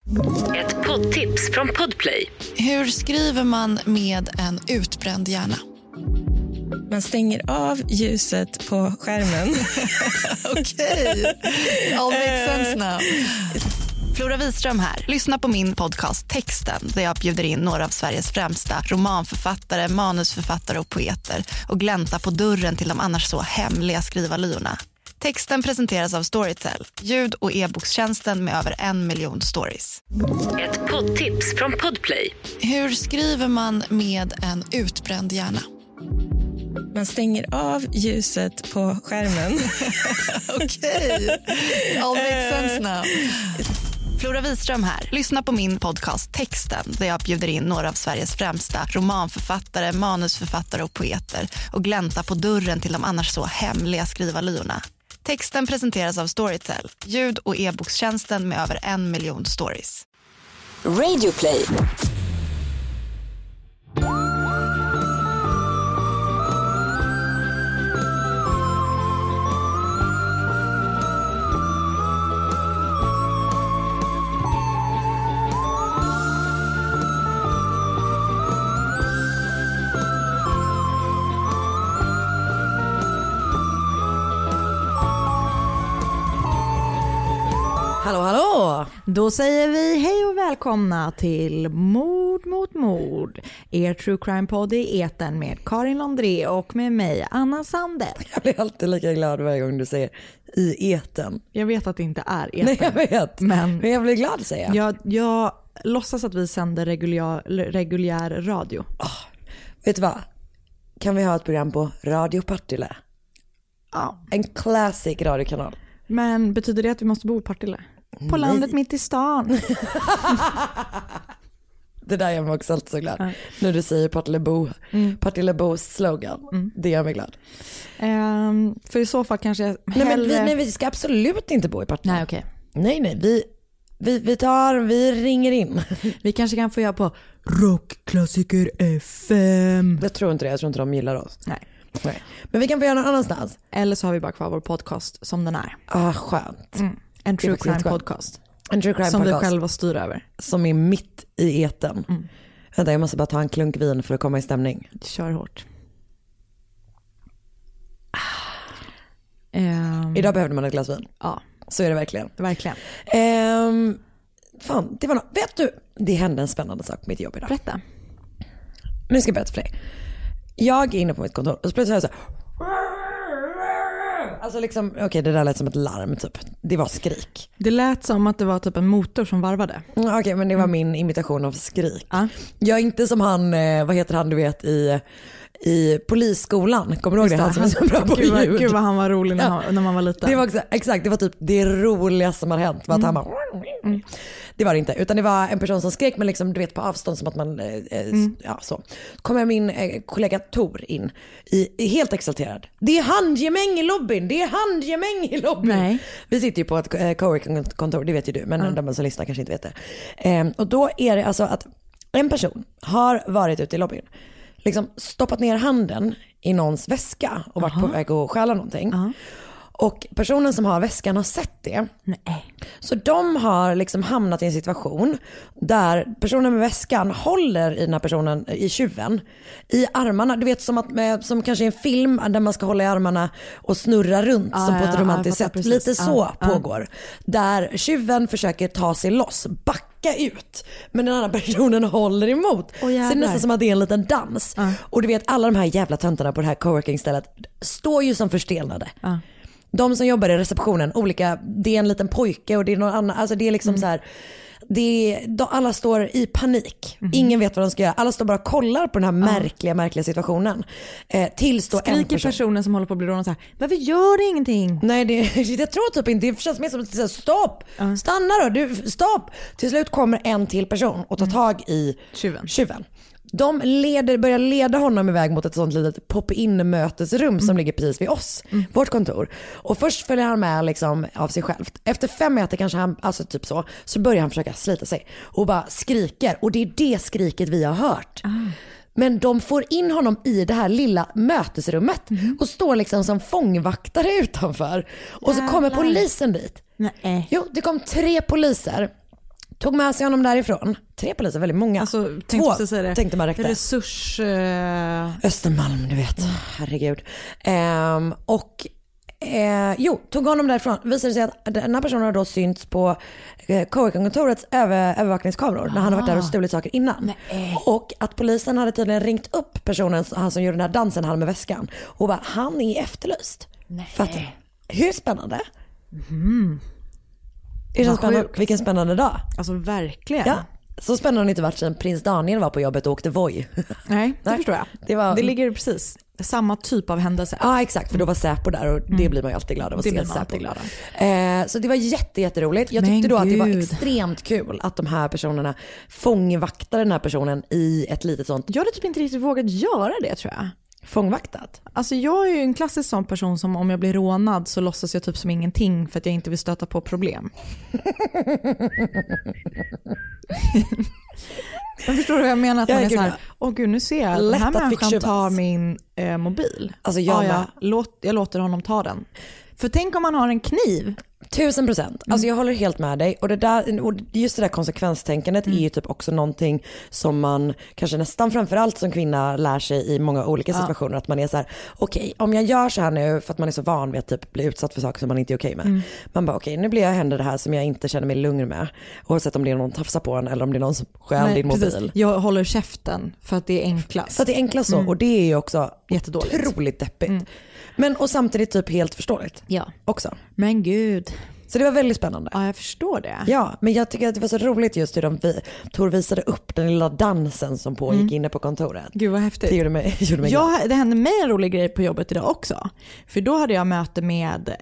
Ett poddtips från Podplay. Hur skriver man med en utbränd hjärna? Man stänger av ljuset på skärmen. Okej, all makes sense now. Flora Wiström här. Lyssna på min podcast Texten där jag bjuder in några av Sveriges främsta romanförfattare, manusförfattare och poeter och glänta på dörren till de annars så hemliga skrivarlyorna. Texten presenteras av Storytel, ljud- och e-bokstjänsten med över 1 miljon stories. Ett poddtips från Podplay. Hur skriver man med en utbränd hjärna? Man stänger av ljuset på skärmen. Okej, all makes sense now. Flora Wiström här. Lyssna på min podcast Texten där jag bjuder in några av Sveriges främsta romanförfattare, manusförfattare och poeter och glänta på dörren till de annars så hemliga skrivarlyorna. Texten presenteras av Storytel, ljud- och e-bokstjänsten med över 1 miljon stories. Radioplay. Hallå, hallå! Då säger vi hej och välkomna till Mord mot mord. Er true crime-podd i etern med Karin Londré och med mig, Anna Sander. Jag blir alltid lika glad varje gång du säger i etern. Jag vet att det inte är etern. Nej, jag vet. Men jag blir glad, säger jag. Jag låtsas att vi sänder reguljär radio. Vet du vad? Kan vi ha ett program på Radio Partille? Ja. En classic radiokanal. Men betyder det att vi måste bo i Partille? På landet mitt i stan. Det där gör mig också alltid så glad. När du säger Partillebo. Partillebos slogan. Det gör mig glad. För i så fall kanske jag Nej, vi ska absolut inte bo i Partille. Nej, okej. Nej. Vi ringer in. Vi kanske kan få göra på Rockklassiker FM. Jag tror inte det. Jag tror inte de gillar oss. Nej. Men vi kan få göra någon annanstans. Eller så har vi bara kvar vår podcast som den är. Skönt. En true crime podcast. En true crime som podcast. vi själva styr över. Som är mitt i eten. Vänta, jag måste bara ta en klunk vin för att komma i stämning. Kör hårt. Idag behövde man ett glas vin. Ja. Så är det verkligen. Verkligen. Fan, det var något. Vet du, det hände en spännande sak på mitt jobb idag. Berätta. Nu ska jag berätta för dig. Jag är inne på mitt kontor och så plötsligt hör jag så här. Alltså liksom, okej, det där lät som ett larm typ. Det var skrik. Det lät som att det var typ en motor som varvade. Okej, men det var min imitation av skrik. Jag är inte som han, vad heter han du vet i polisskolan. Kommer du ihåg det? Han som är så bra på ljud. Gud vad han var rolig när man var liten. Det var exakt, det var typ det roligaste som har hänt. Var att han bara, det var det inte. Utan det var en person som skrek, men liksom, du vet, på avstånd som att man, ja så. Kommer min kollega Tor in, helt exalterad. Det är handgemäng i lobbyn, Nej. Vi sitter ju på ett coworking-kontor, det vet ju du. Men de som lyssnar kanske inte vet det. Och då är det alltså att en person har varit ute i lobbyn, liksom stoppat ner handen i någons väska och varit på väg att stjäla någonting. Och personen som har väskan har sett det. Nej. Så de har liksom hamnat i en situation där personen med väskan håller i den här personen, i tjuven, i armarna. Du vet, som kanske i en film där man ska hålla i armarna och snurra runt som på ett romantiskt sätt. Precis. Lite så pågår. Där tjuven försöker ta sig loss, backa ut, men den andra personen håller emot. Så det är nästan som att det är en liten dans. Och du vet, alla de här jävla töntarna på det här coworking-stället står ju som förstelnade. De som jobbar i receptionen, det är en liten pojke och det är någon annan, alltså det är liksom så här, alla står i panik. Ingen vet vad de ska göra. Alla står bara och kollar på den här märkliga situationen. Tills då skriker personen som håller på att bli rånad så här: varför gör det ingenting? Nej, jag tror typ inte. Det känns mer som att säga stopp. Stanna då, stopp. Till slut kommer en till person och tar tag i tjuven. De börjar leda honom iväg mot ett sånt litet pop-in mötesrum som ligger precis vid oss, vårt kontor. Och först följer han med liksom av sig själv. Efter 5 meter kanske han, alltså typ så börjar han försöka slita sig och bara skriker. Och det är det skriket vi har hört. Men de får in honom i det här lilla mötesrummet och står liksom som fångvaktare utanför. Och så kommer polisen dit. Nej. Jo, det kom 3 poliser. Tog med sig honom därifrån. 3 poliser, väldigt många. Alltså, 2 tänkte man räckte. Östermalm, du vet. Herregud. Tog honom därifrån. Visade sig att den här personen har då synts på Coworking-kontorets övervakningskameror när han har varit där och stulit saker innan. Och att polisen hade tydligen ringt upp personen, han som gjorde den här dansen, han med väskan, och bara, han är efterlyst. För att, hur spännande? Är det spännande? Vilken spännande dag. Alltså verkligen. Ja. Så spännande har det inte varit sedan prins Daniel var på jobbet och åkte Voi. Nej, det förstår jag. Det ligger precis samma typ av händelse. Ja, exakt, för då var Säpo där och det blir man ju alltid glad av att se Säpo. Så det var jätteroligt. Jag tyckte då att det var extremt kul att de här personerna fångvaktade den här personen i ett litet sånt. Jag hade typ inte riktigt vågat göra det, tror jag. Fångvaktat? Alltså jag är ju en klassisk sån person som om jag blir rånad så låtsas jag typ som ingenting för att jag inte vill stöta på problem. Jag förstår du vad jag menar? Att man är så här, åh gud, nu ser jag att den här människan tar min mobil. Alltså jag låter honom ta den. För tänk om man har en kniv. 1000%. Alltså jag håller helt med dig. Och just det där konsekvenstänkandet är ju typ också någonting som man kanske nästan framförallt som kvinna lär sig i många olika situationer. Att man är så här, okej, om jag gör så här nu för att man är så van vid att typ bli utsatt för saker som man inte är okej med. Man bara, okej, nu blir jag händer det här som jag inte känner mig lugn med. Oavsett om det är någon tafsar på en eller om det är någon som stjäl din mobil. Precis. Jag håller käften för att det är enklast. För att det är enklast så. Och det är ju också otroligt deppigt. Men och samtidigt typ helt förståeligt. Ja. Också. Men gud. Så det var väldigt spännande. Ja, jag förstår det. Ja, men jag tycker att det var så roligt just hur Tor visade upp den lilla dansen som pågick inne på kontoret. Gud vad häftigt. Det gjorde mig det hände mig en rolig grej på jobbet idag också. För då hade jag möte med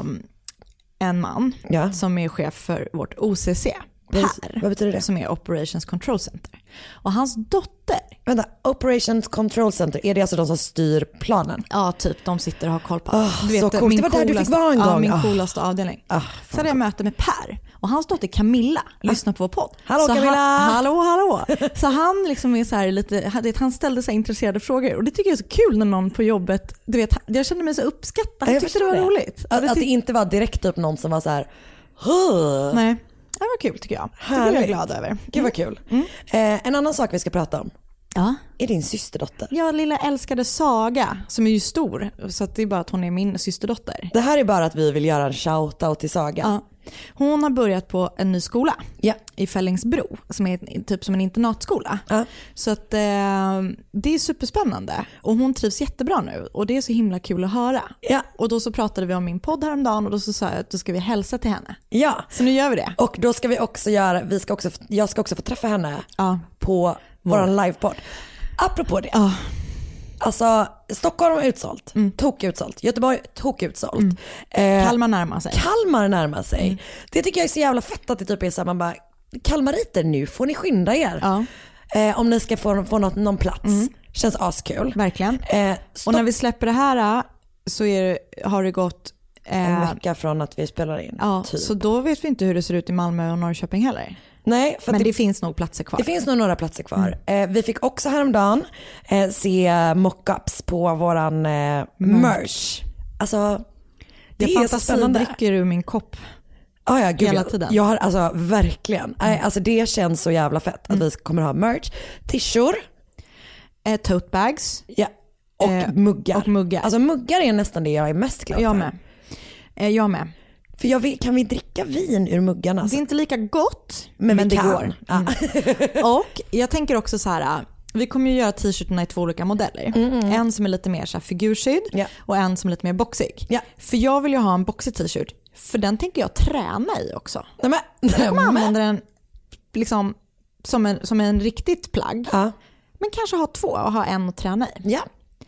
en man som är chef för vårt OCC. Vad betyder det? Som är Operations Control Center. Och hans dotter. Vänta, Operations Control Center, är det alltså de som styr planen? Ja, typ. De sitter och har koll på. Du vet, så coolt. Det var där du fick vara en gång. Ja, min coolaste avdelning. Så hade jag möte med Per. Och hans dotter Camilla lyssnar på vår podd. Hallå Camilla! Hallå. Så han liksom är så här lite, han ställde sig intresserade frågor. Och det tycker jag är så kul när någon på jobbet, du vet, jag kände mig så uppskattad. Jag tyckte det var roligt. Att det inte var direkt upp någon som var så här. Nej. Det var kul tycker jag. Det är jag glad över. Gud vad kul. En annan sak vi ska prata om. Ja. Är din systerdotter? Ja, lilla älskade Saga som är ju stor. Så att det är bara att hon är min systerdotter. Det här är bara att vi vill göra en shoutout till Saga. Ja. Hon har börjat på en ny skola i Fällingsbro som är typ som en internatskola. Så att det är superspännande och hon trivs jättebra nu och det är så himla kul att höra. Och då så pratade vi om min podd häromdagen och då så sa jag att då ska vi hälsa till henne. Ja. Så nu gör vi det. Och då ska vi också jag ska också få träffa henne på vår livepodd. Apropå det. Alltså Stockholm är utsålt, tokutsålt. Göteborg tokutsålt. Kalmar närmar sig. Det tycker jag är så jävla fett att det typ är så här, man bara, Kalmariter nu får ni skynda er. Om ni ska få någon plats. Känns askul. Verkligen. Och när vi släpper det här så har det gått en vecka från att vi spelar in. Typ. Så då vet vi inte hur det ser ut i Malmö och Norrköping heller. Nej, för men det finns nog platser kvar. Det finns nog några platser kvar. Vi fick också häromdagen se mockups på våran merch. Alltså, det är så spännande. Jag dricker ur min kopp. Gud, hela tiden. Jag har alltså verkligen. Alltså det känns så jävla fett att vi kommer ha merch, t-shirt, tote bags, och muggar. Alltså muggar är nästan det jag är mest glad för. Jag med. För kan vi dricka vin ur muggarna? Det är inte lika gott, men det går. Och jag tänker också så här, vi kommer ju göra t-shirtarna i 2 olika modeller. En som är lite mer så här figurskydd och en som är lite mer boxig. För jag vill ju ha en boxig t-shirt, för den tänker jag träna i också. Jag kommer använda den liksom som en riktigt plagg. Men kanske ha 2 och ha en att träna i.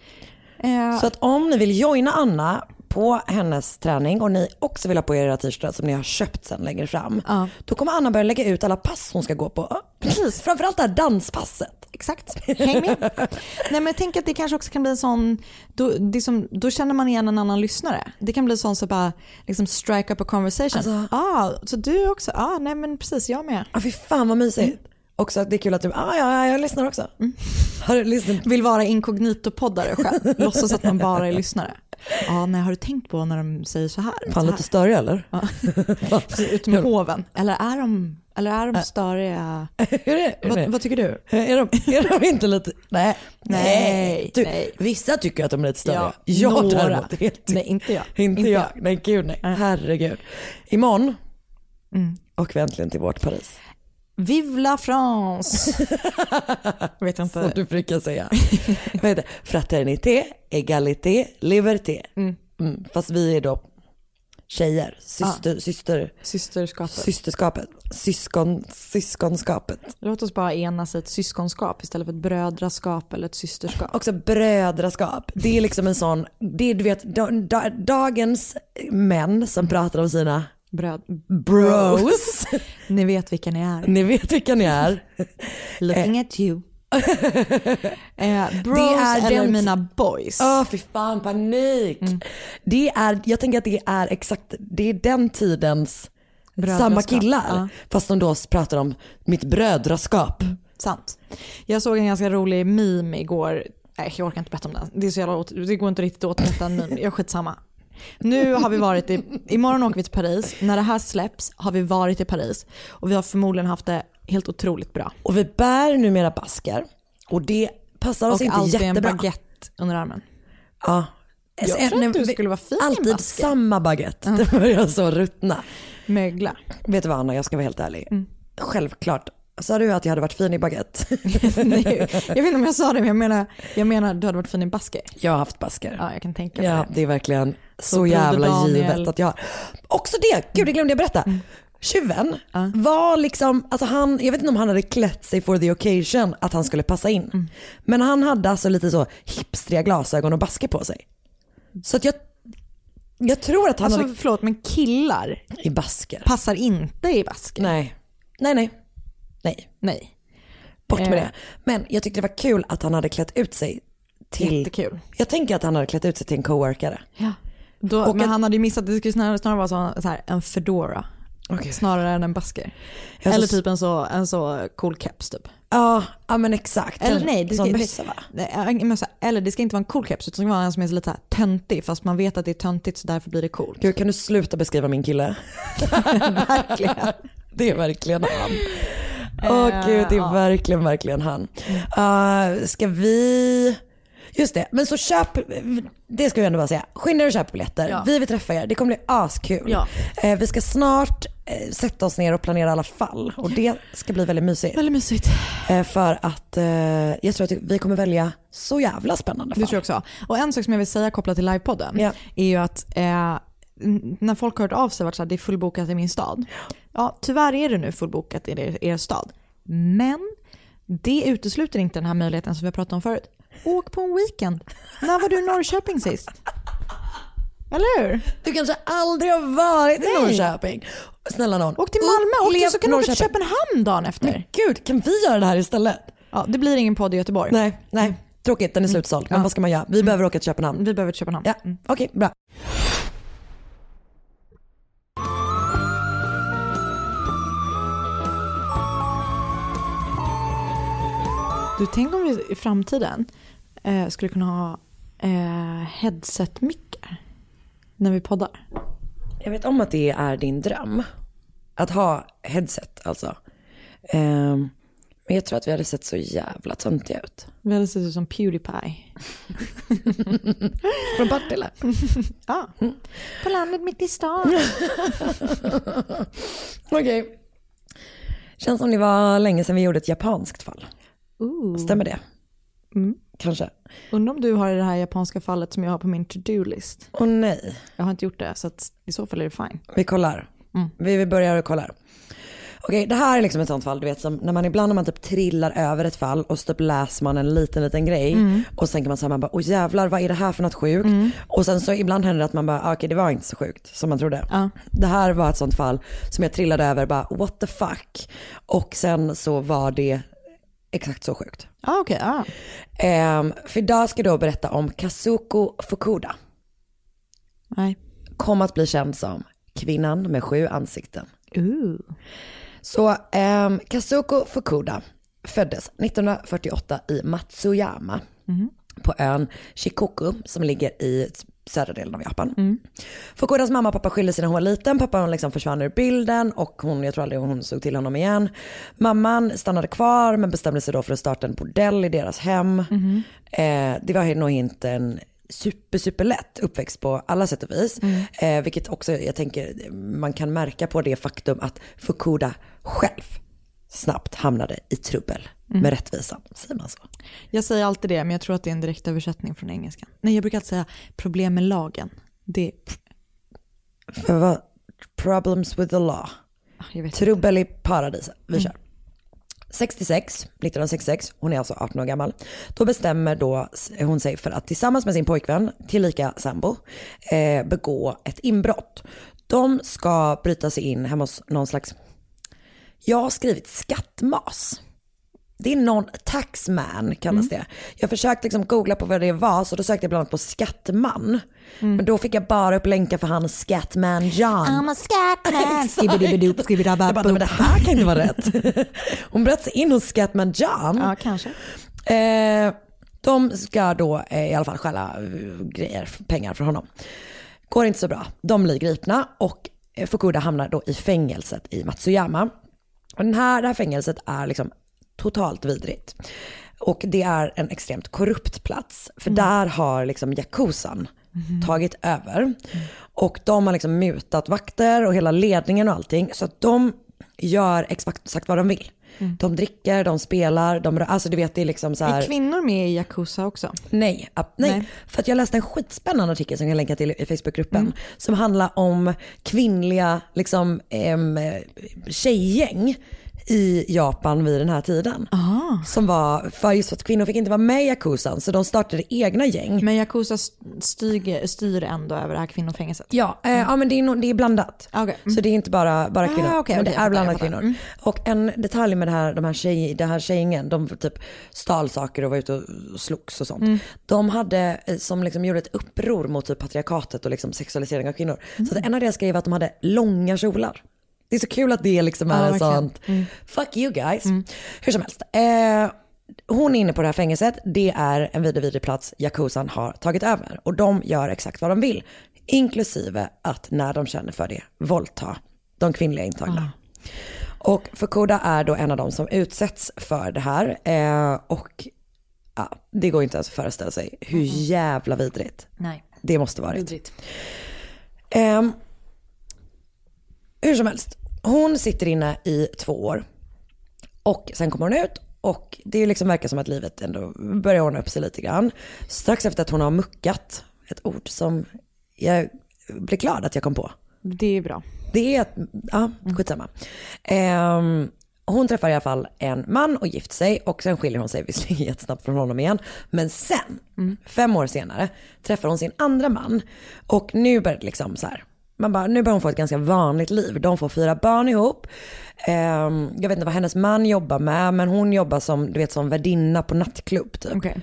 Så att om ni vill joina Anna på hennes träning och ni också vill ha på era t-shirtar som ni har köpt sen längre fram, då kommer Anna börja lägga ut alla pass hon ska gå på. Precis. Framförallt det här danspasset. Exakt, häng med. Nej, men jag tänker att det kanske också kan bli en sån, då känner man igen en annan lyssnare. Det kan bli sån så bara liksom strike up a conversation. Alltså, så du också, nej men precis, jag med. Fy fan vad mysigt. Också att det är kul att du, jag lyssnar också. Har du lyssnat? Vill vara inkognito-poddare själv. Låtsas att man bara är lyssnare. Ja, nej, har du tänkt på när de säger så här? Fan, lite större eller? Ja. Ut med hoven. Eller är de störiga? Vad tycker du? Är de inte lite... Nej. Nej. Vissa tycker att de är lite större. Ja, jag några. däremot helt... Nej, inte jag. Inte jag. Nej, gud nej. Herregud. Imorgon och vi äntligen till vårt Paris. Vive la France! Vet inte. Som du brukar säga. Vad heter fraternité, egalité, liberté. Fast vi är då tjejer. Systerskapet. Syskonskapet. Låt oss bara enas i ett syskonskap istället för ett brödraskap eller ett systerskap. Också brödraskap. Det är liksom en sån, det är, du vet, dagens män som pratar om sina bros. Ni vet vilka ni är. Looking at you. Bros eller mina boys. Fy fan, panik. Jag tänker att det är exakt, det är den tidens samma killar. Fast de då pratar om mitt brödraskap. Sant. Jag såg en ganska rolig meme igår. Nej, jag orkar inte berätta om den. Det är så jävla det går inte riktigt åt en meme. Jag skitsamma. Nu har vi varit imorgon åker vi till Paris. När det här släpps har vi varit i Paris. Och vi har förmodligen haft det helt otroligt bra. Och vi bär numera basker. Och det passar oss inte jättebra. Och alltid en baguette under armen. Ja. Jag tror att du skulle vara fin alltid i basker. Samma baguette. Det börjar så ruttna. Mögla. Vet du vad, Anna, jag ska vara helt ärlig. Självklart. Sa du att jag hade varit fin i baguette? Nej, jag vet inte om jag sa det, men jag menar du hade varit fin i basker. Jag har haft basker. Ja, jag kan tänka mig det. Det är verkligen så jävla givet att jag har. Också det, gud, det glömde jag berätta. Tjuven var liksom, alltså jag vet inte om han hade klätt sig for the occasion att han skulle passa in. Men han hade alltså lite så hipstriga glasögon och basker på sig. Så att jag tror att han hade... Förlåt, men killar i basker passar inte i basker. Nej. Bort med det. Men jag tyckte det var kul att han hade klätt ut sig till... Jättekul. Jag tänker att han hade klätt ut sig till en coworkare. Ja. Men han hade ju missat, det skulle snarare vara så här, en fedora. Okay. Snarare än en basker. Eller typ en så cool caps typ. Ja, men exakt. Eller nej, det ska inte vara en cool caps utan det ska vara en som är lite töntig fast man vet att det är töntigt så därför blir det coolt. Gud, kan du sluta beskriva min kille? Verkligen. Det är verkligen han. Gud, det är verkligen han. Ska vi... Just det, men så köp, det ska vi ändå bara säga. Skynda er och köp biljetter. Ja. Vi vill träffa er, det kommer bli askul. Ja. Vi ska snart sätta oss ner och planera alla fall. Och det ska bli väldigt mysigt. Väldigt mysigt. För att jag tror att vi kommer välja så jävla spännande fall. Det tror jag också. Och en sak som jag vill säga kopplat till livepodden är ju att när folk har hört av sig varit så här, det är fullbokat i min stad. Ja, tyvärr är det nu fullbokat i er stad. Men det utesluter inte den här möjligheten som vi har pratat om förut. Åk på en weekend. När var du i Norrköping sist? Eller hur? Du kanske aldrig har varit i Norrköping. Snälla någon. Åk till Malmö och så kan du åka till Köpenhamn dagen efter. Men gud, kan vi göra det här istället? Ja, det blir ingen podd i Göteborg. Nej. Tråkigt, den är slutsåld. Men vad ska man göra? Vi behöver åka till Köpenhamn. Vi behöver till Köpenhamn. Ja, okej, bra. Du tänkte om vi i framtiden skulle kunna ha headset-mickar när vi poddar? Jag vet om att det är din dröm. Att ha headset alltså. Men jag tror att vi hade sett så jävla töntiga ut. Vi hade sett ut som PewDiePie. Från Partille. Ja. På landet mitt i stan. Okej. Känns som det var länge sedan vi gjorde ett japanskt fall. Stämmer det? Kanske. Undrar om du har det här japanska fallet som jag har på min to-do-list. Nej. Jag har inte gjort det så att i så fall är det fine. Vi kollar. Vi börjar och kollar. Okej, det här är liksom ett sånt fall, du vet, som när man ibland när man typ trillar över ett fall och så typ läser man en liten grej och så tänker man så här, man bara, åh jävlar, vad är det här för något sjukt? Och sen så ibland händer det att man bara, okej, det var inte så sjukt som man trodde. Det här var ett sånt fall som jag trillade över, bara, what the fuck? Och sen så var det exakt så sjukt. Okej. För idag ska jag då berätta om Kazuko Fukuda. Nej. Kom att bli känd som kvinnan med 7 ansikten. Så Kazuko Fukuda föddes 1948 i Matsuyama på ön Shikoku som ligger i södra delen av Japan. Fukudas mamma och pappa skilde sig när hon var liten. Pappa liksom försvann ur bilden och jag tror aldrig hon såg till honom igen. Mamman stannade kvar men bestämde sig då för att starta en bordell i deras hem. Det var nog inte en superlätt uppväxt på alla sätt och vis. Vilket också jag tänker man kan märka på det faktum att Fukuda själv snabbt hamnade i trubbel med rättvisan. Säger man så? Jag säger alltid det, men jag tror att det är en direkt översättning från engelskan. Nej, jag brukar alltid säga problem med lagen. Det för vad? Problems with the law. Trubbel i paradiset. Vi kör. 1966, hon är alltså 18 år gammal. Då bestämmer då hon sig för att tillsammans med sin pojkvän, tillika sambo, begå ett inbrott. De ska bryta sig in hemma hos någon slags, jag har skrivit skattmas. Det är någon taxman kallas det. Jag försökte liksom googla på vad det var, så då sökte jag bland annat på skattman. Men då fick jag bara upp länkar för han Scatman John. I'm a Scatman. Jag bara, men det här kan inte vara rätt. Hon bröt sig in hos Scatman John. Ja, kanske. De ska då i alla fall stjäla pengar från honom. Går inte så bra. De blir gripna och Fukuda hamnar då i fängelset i Matsuyama. Och det här fängelset är liksom totalt vidrigt. Och det är en extremt korrupt plats. För där har liksom Yakuzan tagit över. Och de har liksom mutat vakter och hela ledningen och allting. Så att de gör exakt vad de vill. De dricker, de spelar, alltså du vet det är liksom så här. Är kvinnor med i Yakuza också? Nej. För att jag läste en skitspännande artikel som jag länkar till i Facebookgruppen som handlar om kvinnliga liksom tjejgäng i Japan vid den här tiden. Som var för just att kvinnor fick inte vara med i Yakuzan, så de startade egna gäng. Men Yakuza styr ändå över det här kvinnofängelset? Ja, men det är blandat. Okay. Så det är inte bara kvinnor, men det är blandat kvinnor. Och en detalj med det här tjejgängen, de typ stal saker och var ute och slogs och sånt. De hade, som liksom gjorde ett uppror mot typ patriarkatet och liksom sexualisering av kvinnor. Så att en av deras skrev att de hade långa kjolar. Det är så kul att det liksom är sånt. Fuck you guys. Hur som helst. Hon är inne på det här fängelset. Det är en vidrig plats Yakuzan har tagit över. Och de gör exakt vad de vill. Inklusive att när de känner för det, våldta de kvinnliga intagna. Och Fukuda är då en av dem som utsätts för det här. Och det går inte ens att föreställa sig hur jävla vidrigt. Nej. Det måste vara vidrigt. Hur som helst, hon sitter inne i 2 år och sen kommer hon ut och det liksom verkar som att livet ändå börjar ordna upp sig lite grann. Strax efter att hon har muckat, ett ord som jag blir glad att jag kom på. Det är bra. Det är, skitsamma. Hon träffar i alla fall en man och gifter sig och sen skiljer hon sig visserligen jättesnabbt från honom igen. Men sen, 5 år senare, träffar hon sin andra man och nu börjar det liksom så här. Nu börjar hon få ett ganska vanligt liv. De får 4 barn ihop. Jag vet inte vad hennes man jobbar med, men hon jobbar som värdinna på nattklubb typ. Okay.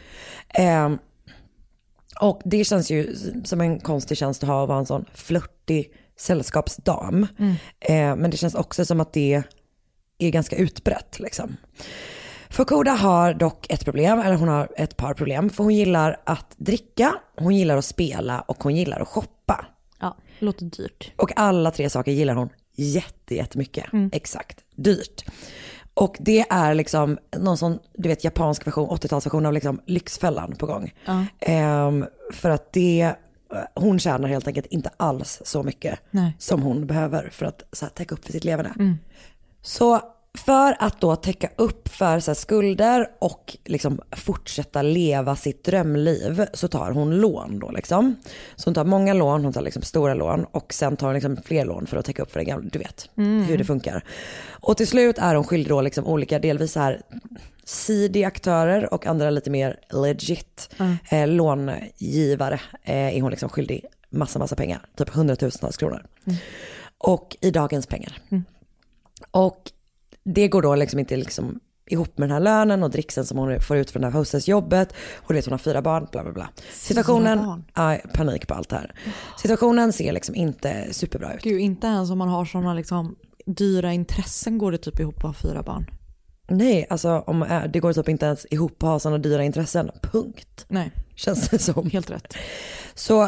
Och det känns ju som en konstig tjänst att ha att vara en sån flörtig sällskapsdam. Men det känns också som att det är ganska utbrett liksom. Fukuda har dock ett problem, eller hon har ett par problem. För hon gillar att dricka, hon gillar att spela och hon gillar att shoppa. Ja, låter dyrt. Och alla 3 saker gillar hon jättemycket. Exakt, dyrt. Och det är liksom någon sån, du vet, japansk version, 80-talsversion av liksom Lyxfällan på gång. För att hon tjänar helt enkelt inte alls så mycket som hon behöver för att så här, täcka upp för sitt leverne. Så för att då täcka upp för så här, skulder och liksom fortsätta leva sitt drömliv så tar hon lån då liksom. Så hon tar många lån, hon tar liksom stora lån och sen tar hon liksom fler lån för att täcka upp för det gamla, du vet hur det funkar. Och till slut är hon skyldig då liksom olika delvis så här seedy aktörer och andra lite mer legit långivare är hon liksom skyldig massa pengar, typ 100,000 kronor. Och i dagens pengar. Och det går då liksom inte liksom ihop med den här lönen och dricksen som hon får ut från det här hostessjobbet. Och hon har 4 barn, bla bla bla. Situationen, panik på allt det här. Situationen ser liksom inte superbra ut. Gud, inte ens om man har sådana liksom dyra intressen går det typ ihop att ha 4 barn. Nej, alltså det går typ inte ens ihop att ha sådana dyra intressen. Punkt. Nej. Känns det som. Helt rätt. Så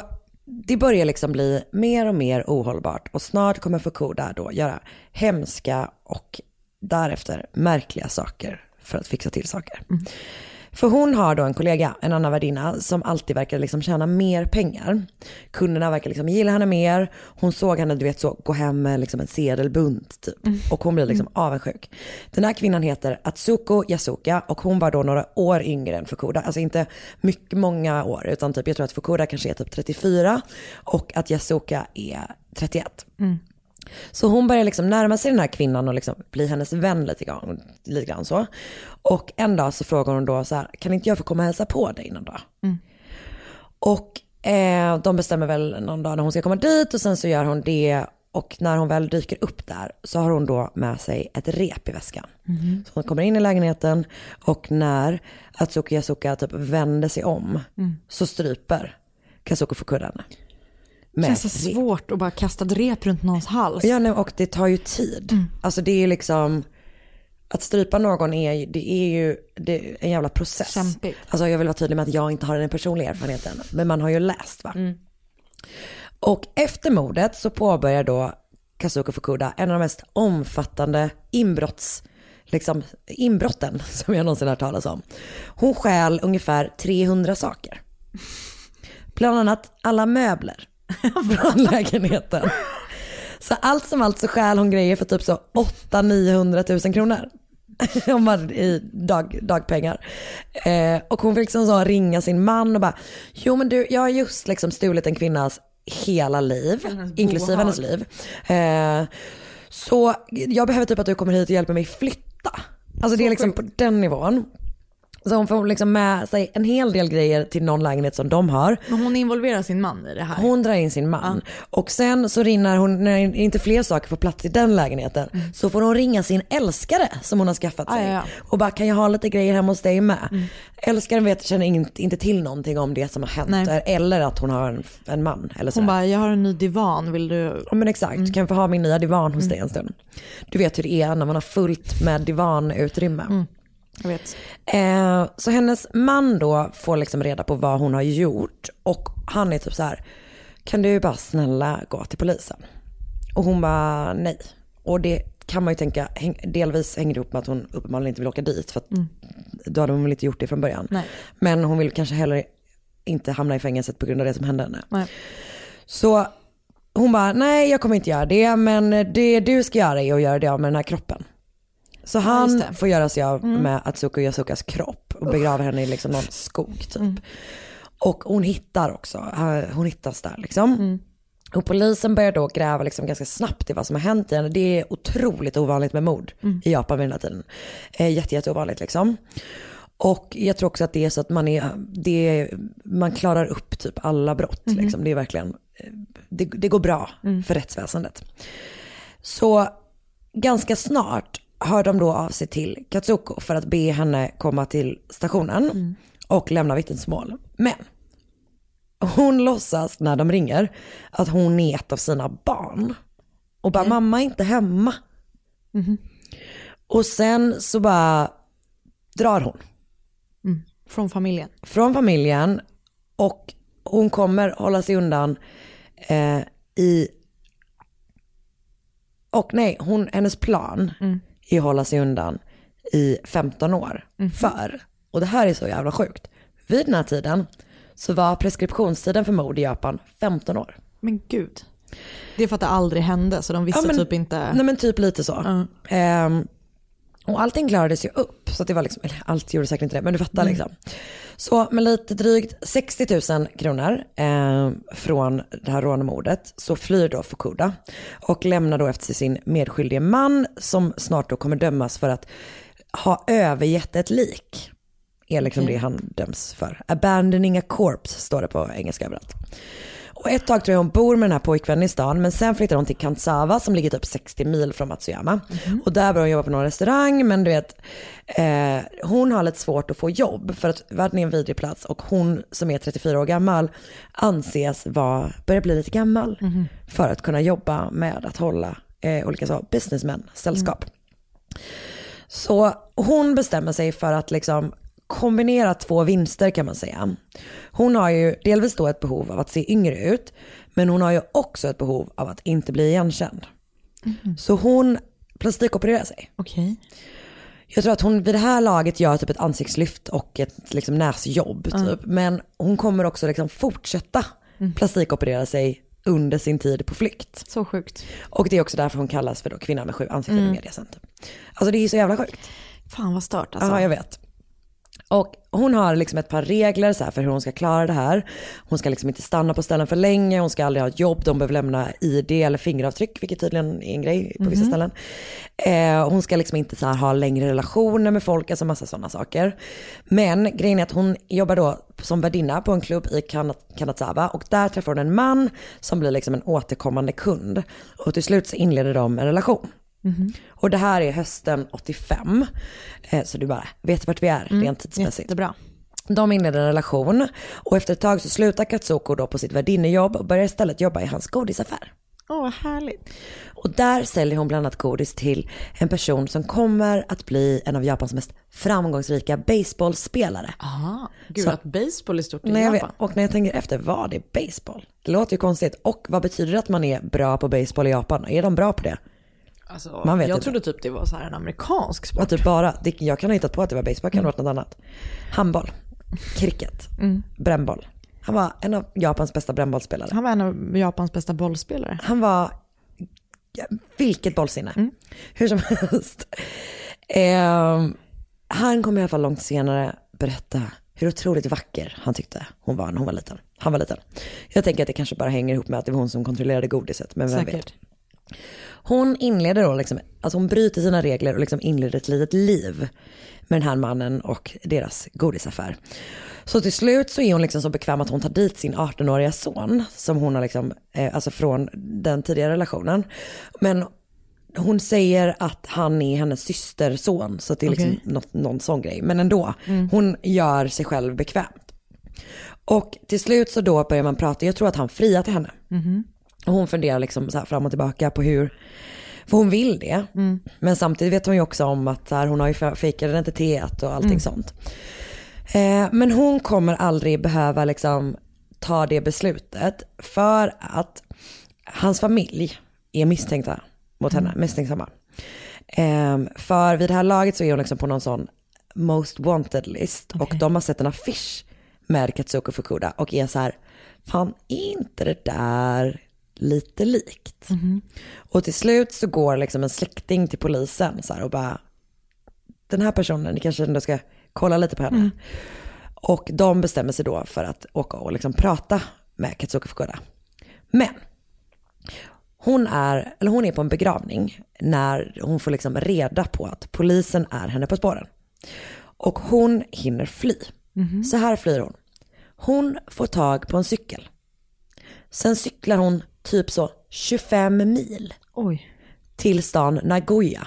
det börjar liksom bli mer och mer ohållbart och snart kommer Fukuda då göra hemska och därefter märkliga saker för att fixa till saker. För hon har då en kollega, en annan värdinna, som alltid verkar liksom tjäna mer pengar. Kunderna verkar liksom gilla henne mer. Hon såg henne, du vet, så gå hem med liksom en sedelbunt typ. Och hon blir liksom avundsjuk. Den här kvinnan heter Atsuko Yasuka och hon var då några år yngre än Fukuda. Alltså inte mycket många år, utan typ jag tror att Fukuda kanske är typ 34 och att Yasuka är 31. Så hon börjar liksom närma sig den här kvinnan och liksom bli hennes vän lite grann så. Och en dag så frågar hon då så här, kan inte jag få komma och hälsa på dig någon dag? Och de bestämmer väl någon dag när hon ska komma dit och sen så gör hon det. Och när hon väl dyker upp där så har hon då med sig ett rep i väskan. Så hon kommer in i lägenheten och när Atsuko Yasuka typ vänder sig om så stryper Kazuko Fukuda henne. Det känns så svårt att bara kasta ett rep runt någons hals. Ja, nej, och det tar ju tid. Alltså det är liksom, att strypa någon det är en jävla process. Kämpigt. Alltså jag vill vara tydlig med att jag inte har den personliga erfarenheten. Men man har ju läst, va? Och efter mordet så påbörjar då Kazuko Fukuda en av de mest omfattande inbrotten som jag någonsin har hört talas om. Hon stjäl ungefär 300 saker. Bland annat alla möbler från lägenheten. Så allt som allt så stjäl hon grejer för typ så 800-900 000 kronor i dagpengar. Och hon fick liksom så ringa sin man och bara, jo men du, jag har just liksom stulit en kvinnas hela liv, inklusive hennes liv. Så jag behöver typ att du kommer hit och hjälper mig flytta. Alltså det är liksom på den nivån. Så hon får liksom med sig en hel del grejer till någon lägenhet som de har. Men hon involverar sin man i det här. Hon drar in sin man. Och sen så rinner hon, när inte fler saker får plats i den lägenheten, så får hon ringa sin älskare som hon har skaffat sig. Och bara, kan jag ha lite grejer hemma hos dig med? Älskaren känner inte till någonting om det som har hänt. Nej. Eller att hon har en man. Eller hon bara, jag har en ny divan, vill du? Ja men exakt, kan jag få ha min nya divan hos dig en stund? Du vet hur det är när man har fullt med divanutrymme. Jag vet. Så hennes man då får liksom reda på vad hon har gjort och han är typ så här, kan du bara snälla gå till polisen? Och hon bara nej. Och det kan man ju tänka delvis hänger ihop med att hon uppenbarligen inte vill åka dit för att då hade hon väl inte gjort det från början. Nej. Men hon vill kanske heller inte hamna i fängelset på grund av det som hände henne. Nej. Så hon bara, nej jag kommer inte göra det, men det du ska göra är att göra det av med den här kroppen. Så han får göra sig av med Atsuko Yasukas kropp och begrava henne i liksom någon skog typ. Och hon hittas där liksom. Och polisen börjar då gräva liksom ganska snabbt i vad som har hänt i henne. Det är otroligt ovanligt med mord i Japan vid den här tiden. Jätte ovanligt liksom. Och jag tror också att det är så att man klarar upp typ alla brott liksom. Det är verkligen det går bra för rättsväsendet. Så ganska snart hör de då av sig till Katsuko för att be henne komma till stationen och lämna vittnesmål. Men hon låtsas när de ringer att hon är ett av sina barn. Och bara, mamma är inte hemma. Och sen så bara drar hon. Från familjen. Och hon kommer hålla sig undan hennes plan är att hålla sig undan i 15 år. Och det här är så jävla sjukt. Vid den här tiden så var preskriptionstiden för mord i Japan 15 år. Men gud. Det är för att det aldrig hände så de visste typ inte. Nej men typ lite så. Och allting klarades ju upp. Så att det var liksom, eller allt gjorde säkert inte det, men du fattar liksom. Så med lite drygt 60 000 kronor från det här rånmordet så flyr då Fukuda och lämnar då efter sig sin medskyldige man som snart då kommer dömas för att ha övergett ett lik. Är liksom det han döms för. Abandoning a corpse står det på engelska överallt. Och ett tag tror jag hon bor med den här pojkvännen i stan, men sen flyttar hon till Kantsawa som ligger typ 60 mil från Matsuyama. Och där börjar hon jobba på någon restaurang, men du vet hon har lite svårt att få jobb för att världen är en vidrig plats och hon som är 34 år gammal anses börja bli lite gammal för att kunna jobba med att hålla olika businessmän sällskap. Så hon bestämmer sig för att liksom kombinera två vinster kan man säga. Hon har ju delvis då ett behov av att se yngre ut, men hon har ju också ett behov av att inte bli igenkänd. Så hon plastikopererar sig. Okej. Jag tror att hon vid det här laget gör typ ett ansiktslyft och ett liksom näsjobb typ. Men hon kommer också liksom fortsätta plastikoperera sig under sin tid på flykt. Så sjukt. Och det är också därför hon kallas för då kvinnan med 7 ansikten i media center. Alltså det är så jävla sjukt. Fan vad stört alltså. Ja, jag vet. Och hon har liksom ett par regler så här för hur hon ska klara det här. Hon ska liksom inte stanna på ställen för länge. Hon ska aldrig ha ett jobb. De behöver lämna ID eller fingeravtryck, vilket tydligen är en grej på vissa ställen. Hon ska liksom inte så här ha längre relationer med folk, alltså massa sådana saker. Men grejen är att hon jobbar då som värdinna på en klubb i Kanazawa. Och där träffar hon en man som blir liksom en återkommande kund. Och till slut så inleder de en relation. Och det här är hösten 85. Så du bara vet vart vi är rent tidsmässigt. Jättebra. De inleder en relation och efter ett tag så slutar Katsuko då på sitt värdinnejobb och börjar istället jobba i hans godisaffär. Vad härligt. Och där säljer hon bland annat godis till en person som kommer att bli en av Japans mest framgångsrika baseballspelare. Aha, gud Så, att baseball är stort i när jag Japan. och när jag tänker efter, vad är baseball? Det låter ju konstigt. Och vad betyder det att man är bra på baseball i Japan? Är de bra på det? Alltså, Man vet jag inte. trodde typ det var så här en amerikansk sport. Och typ bara, jag kan ha hittat på att det var baseball, kan det ha varit något annat. Handboll, cricket, brännboll. Han var en av Japans bästa brännbollspelare. Han var en av Japans bästa bollspelare. Han var, vilket bollsinne. Hur som helst. Han kommer i alla fall långt senare berätta hur otroligt vacker han tyckte hon var när hon var liten. Han var liten. Jag tänker att det kanske bara hänger ihop med att det var hon som kontrollerade godiset. Men vem vet. Hon inleder då liksom, alltså hon bryter sina regler och liksom inleder ett litet liv med den här mannen och deras godisaffär. Så till slut så är hon liksom så bekväm att hon tar dit sin 18-åriga son som hon har liksom, alltså från den tidigare relationen. Men hon säger att han är hennes systerson, så att det är liksom någon sån grej. Men ändå, hon gör sig själv bekvämt. Och till slut så då börjar man prata, jag tror att han friar till henne. Och hon funderar liksom så här fram och tillbaka på hur, för hon vill det. Men samtidigt vet hon ju också om att här, hon har ju fejkad identitet och allting sånt. Men hon kommer aldrig behöva liksom ta det beslutet för att hans familj är misstänkta mot henne, misstänksamma. För vid det här laget så är hon liksom på någon sån most wanted list och de har sett en affisch med Katsuko Fukuda och är så här, fan är inte det där lite likt? Och till slut så går liksom en släkting till polisen så här, och bara, den här personen, ni kanske ändå ska kolla lite på henne. Och de bestämmer sig då för att åka och liksom prata med Katsuko Fukuda. Men hon är på en begravning när hon får liksom reda på att polisen är henne på spåren. Och hon hinner fly. Så här flyr hon. Hon får tag på en cykel. Sen cyklar hon typ så 25 mil till stan Nagoya.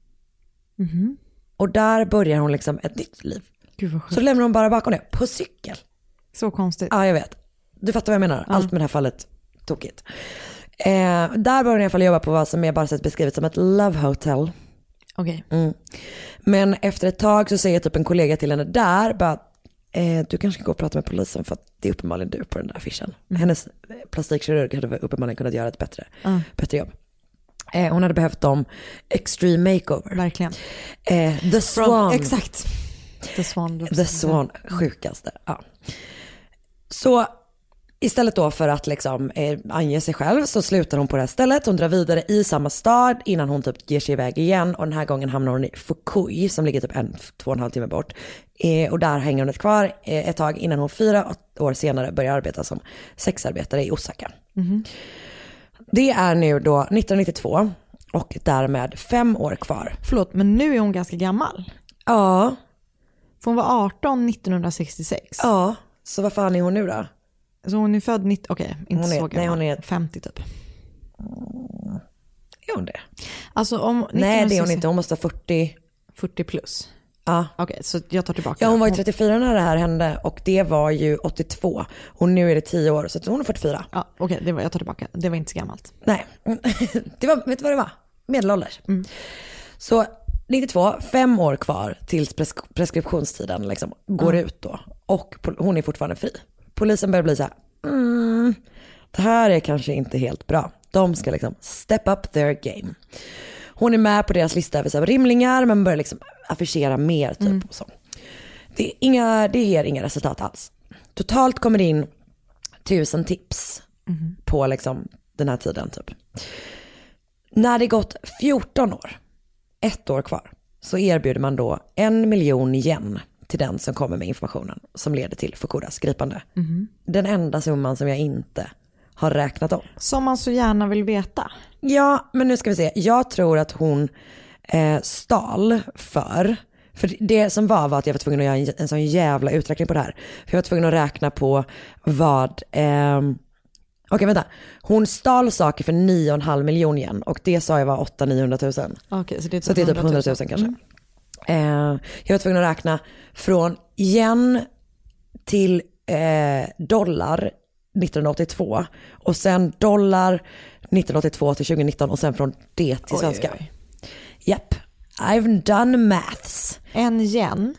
Och där börjar hon liksom ett nytt liv. Gud vad sjukt. Så lämnar hon bara bakom det på cykel. Så konstigt. Ja, jag vet. Du fattar vad jag menar. Allt med det här fallet tokigt. Där börjar hon i alla fall jobba på vad som är bara sett beskrivet som ett love hotel. Okej. Men efter ett tag så säger typ en kollega till henne där bara, du kanske ska gå och prata med polisen för att det är uppenbarligen du på den där affischen. Hennes plastikkirurg hade uppenbarligen kunnat göra ett bättre jobb. Hon hade behövt dem extreme makeover. Verkligen. The Swan. Exakt. The Swan, sjukaste. Ja. Så istället då för att liksom ange sig själv så slutar hon på det här stället. Hon drar vidare i samma stad innan hon typ ger sig iväg igen. Och den här gången hamnar hon i Fukui som ligger typ 2,5 timmar bort. Och där hänger hon kvar ett tag innan hon 4 år senare börjar arbeta som sexarbetare i Osaka. Det är nu då 1992 och därmed 5 år kvar. Förlåt, men nu är hon ganska gammal. Ja. För hon var 18 1966. Ja, så vad fan är hon nu då? Så hon är född inte hon så är, gammal. nej, hon är 50 typ. Är hon det? Alltså om nej, det är hon inte. Hon måste ha 40 plus. Ja. Okej, så jag tar tillbaka. Ja, hon var ju 34 när det här hände och det var ju 82. Och nu är det 10 år så hon är 44. Ja, okej, jag tar tillbaka. Det var inte så gammalt. Nej, det var, vet du vad det var? Medelålders. Så 92, 5 år kvar tills preskriptionstiden liksom går ut då. Och hon är fortfarande fri. Polisen börjar bli så här, det här är kanske inte helt bra. De ska liksom step up their game. Hon är med på deras lista över så här rymlingar, men börjar liksom affischera mer typ. Och så. Det ger inga resultat alls. Totalt kommer det in 1000 tips på liksom den här tiden typ. När det gått 14 år, 1 år kvar, så erbjuder man då 1 miljon yen till den som kommer med informationen som leder till Fukudas gripande. Den enda summan som jag inte har räknat om. Som man så gärna vill veta. Ja, men nu ska vi se. Jag tror att hon stal för det som var att jag var tvungen att göra en sån jävla uträkning på det här. För jag var tvungen att räkna på vad... Okej, vänta. Hon stal saker för 9,5 miljoner yen. Och det sa jag var 800-900 000. Okej, så det är typ 100 000 kanske. Jag var tvungen att räkna från yen till dollar 1982. Och sen dollar 1982 till 2019. Och sen från det till svenska. Japp. I've done maths. 1 yen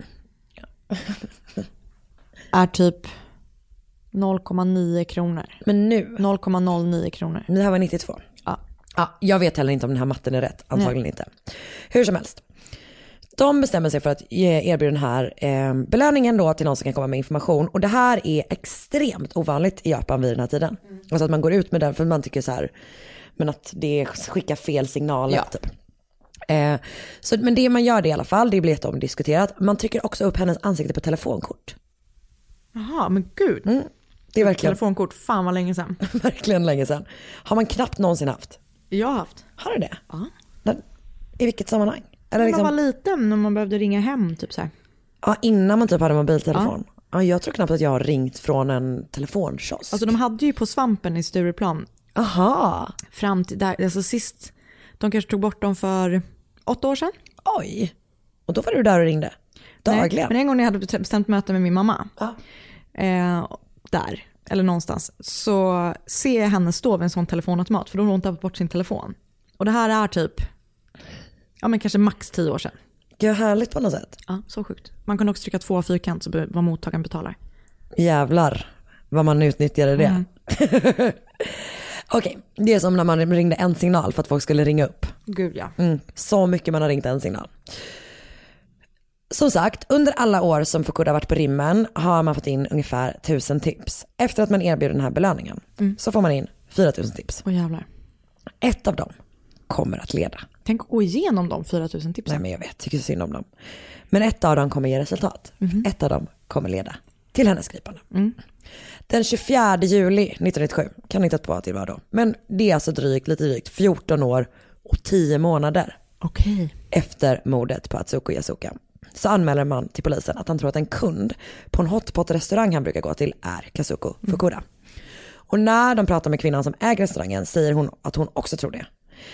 är typ 0,9 kronor. Men nu 0,09 kronor. Det här var 92. Ja, jag vet heller inte om den här matten är rätt. Antagligen inte. Hur som helst. De bestämmer sig för att erbjuda den här belöningen då till någon som kan komma med information. Och det här är extremt ovanligt i Japan vid den här tiden. Alltså att man går ut med den för man tycker så här, men att det skickar fel signaler typ. Men det man gör det i alla fall, det blir jätteomdiskuterat. Man trycker också upp hennes ansikte på telefonkort. Jaha, men gud. Det är verkligen telefonkort, fan vad länge sedan. Verkligen länge sedan. Har man knappt någonsin haft? Jag har haft. Har du det? Ja. I vilket sammanhang? Eller när liksom... man var liten, när man behövde ringa hem typ så här. Ja, innan man typ hade mobiltelefon. Ja, jag tror knappt att jag har ringt från en telefonkiosk. Alltså de hade ju på Svampen i Stureplan. Aha. Fram till där, alltså sist, de kanske tog bort dem för 8 år sedan. Oj, och då var du där och ringde? Dagligen? Nej, men en gång när jag hade bestämt möte med min mamma, där, eller någonstans, så ser jag henne stå vid en sån telefonautomat, för då har hon tappat bort sin telefon. Och det här är typ, ja men kanske max 10 år sedan. Gud, härligt på något sätt. Ja, så sjukt. Man kunde också trycka 2 fyrkant så vad mottagaren betalar. Jävlar, vad man utnyttjade det. Okej, det är som när man ringde en signal för att folk skulle ringa upp. Gud ja. Så mycket man har ringt en signal. Som sagt, under alla år som Fukuda varit på rimmen har man fått in ungefär 1000 tips. Efter att man erbjuder den här belöningen så får man in 4000 tips. Åh jävlar. Ett av dem kommer att leda. Tänk att gå igenom de 4000 tipsen. Nej men jag vet, tycker synd om dem. Men ett av dem kommer ge resultat. Ett av dem kommer leda till hennes gripande. Den 24 juli 1997, kan inte på att det var då. Men det är alltså lite drygt 14 år och 10 månader efter mordet på Atsuko Yasuka. Så anmäler man till polisen att han tror att en kund på en hotpot-restaurang han brukar gå till är Kazuko Fukuda. Och när de pratar med kvinnan som äger restaurangen säger hon att hon också tror det.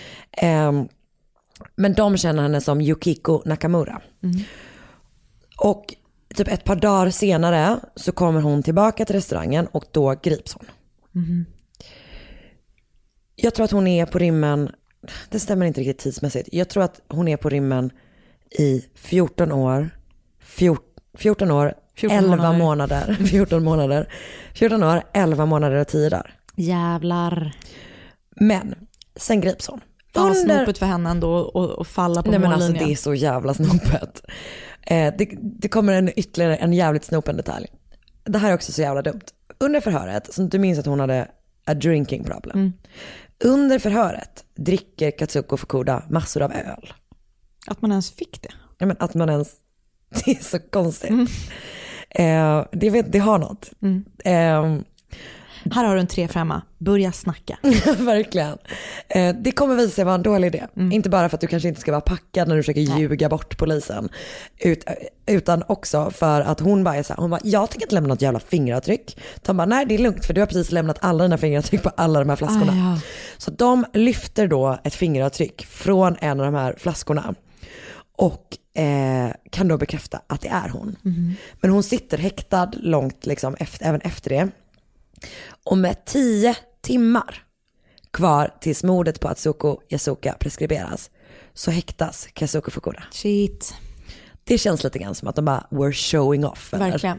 Men de känner henne som Yukiko Nakamura. Och typ ett par dagar senare så kommer hon tillbaka till restaurangen och då grips hon. Jag tror att hon är på rimmen, det stämmer inte riktigt tidsmässigt. Jag tror att hon är på rimmen i 14 år, 11 månader, 14 år, 11 månader och 10 dagar. Jävlar. Men sen grips hon. Det var snopet för henne ändå och falla på mållinjen. Alltså det är så jävla snopet. Det kommer ytterligare en jävligt snopen detalj. Det här är också så jävla dumt. Under förhöret, som du minns att hon hade a drinking problem. Under förhöret dricker Kazuko Fukuda massor av öl. Att man ens fick det. Ja, men att man ens, det är så konstigt. Det har något. Här har du en 3-5. Börja snacka. Verkligen. Det kommer visa sig vara en dålig idé. Inte bara för att du kanske inte ska vara packad när du försöker ljuga bort polisen. Utan också för att hon bara är så här, hon bara, jag tänker inte lämna något jävla fingeravtryck. De bara, nej det är lugnt för du har precis lämnat alla dina fingeravtryck på alla de här flaskorna. Så de lyfter då ett fingeravtryck från en av de här flaskorna. Och kan då bekräfta att det är hon. Men hon sitter häktad långt liksom även efter det. Och med 10 timmar kvar tills mordet på Atsuko Yasuka preskriberas så häktas Kazuko Fukuda. Shit. Det känns lite grann som att de bara were showing off. Verkligen.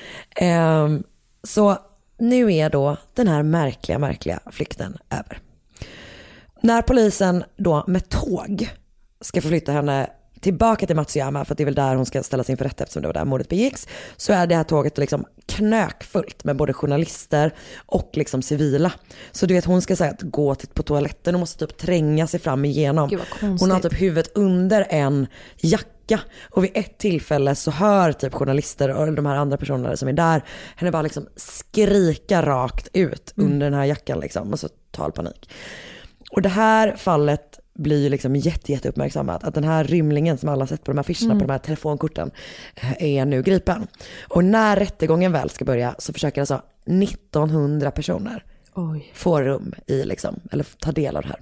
Så nu är då den här märkliga flykten över. När polisen då med tåg ska förflytta henne tillbaka till Matsuyama, för att det är väl där hon ska ställas inför rätta eftersom det var där mordet begicks, så är det här tåget liksom knökfullt med både journalister och liksom civila. Så du vet, hon ska säga att gå på toaletten och måste typ tränga sig fram igenom. Hon har typ huvudet under en jacka, och vid ett tillfälle så hör typ journalister och de här andra personerna som är där henne bara liksom skrika rakt ut under den här jackan liksom, och så total panik. Och det här fallet blir ju liksom jätte uppmärksammat, att den här rymlingen som alla sett på de här affischerna på de här telefonkorten är nu gripen. Och när rättegången väl ska börja så försöker alltså 1900 personer få rum i liksom, eller ta del av det här.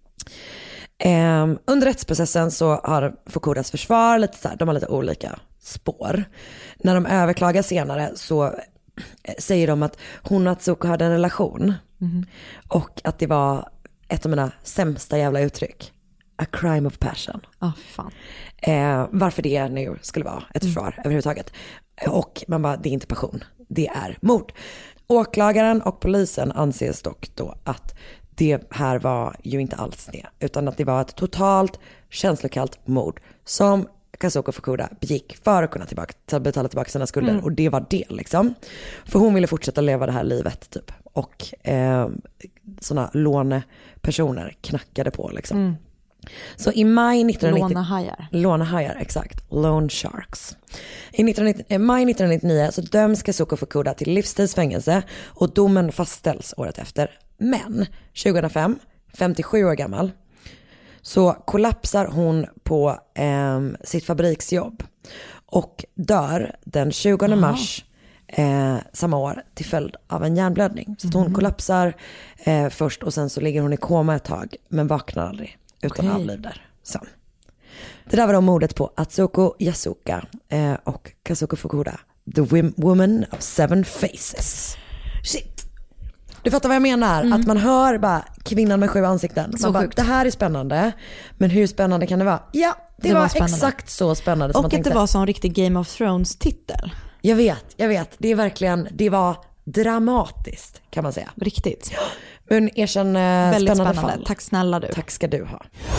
Under rättsprocessen så har Fukudas försvar lite så här, de har lite olika spår. När de överklagar senare så säger de att hon och Atsuko hade en relation och att det var ett av mina sämsta jävla uttryck. A crime of passion. Fan. Varför det nu skulle vara ett försvar överhuvudtaget. Och man bara, det är inte passion. Det är mord. Åklagaren och polisen anses dock då att det här var ju inte alls det. Utan att det var ett totalt känslokallt mord som Kazuko Fukuda begick för att kunna betala tillbaka sina skulder. Och det var det liksom. För hon ville fortsätta leva det här livet typ. Och sådana lånepersoner knackade på liksom. Så i maj 1990... Lånehajar, exakt. Loan sharks. I maj 1999 så döms Kazuko Fukuda till livstidsfängelse och domen fastställs året efter. Men 2005, 57 år gammal, så kollapsar hon på sitt fabriksjobb och dör den 20 mars samma år till följd av en hjärnblödning. Så att hon kollapsar först och sen så ligger hon i koma ett tag men vaknar aldrig utan avliv där. Så. Det där var då mordet på Atsuko Yasuka och Kazuko Fukuda, the woman of 7 faces. Shit. Du fattar vad jag menar? Att man hör bara kvinnan med 7 ansikten. Man bara, det här är spännande. Men hur spännande kan det vara? Ja, det var exakt så spännande som och man tänkte. Och att det var så en riktig Game of Thrones-titel. Jag vet. Det är verkligen, det var dramatiskt kan man säga. Riktigt. Men erkänn spännande fall. Tack snälla du. Tack ska du ha.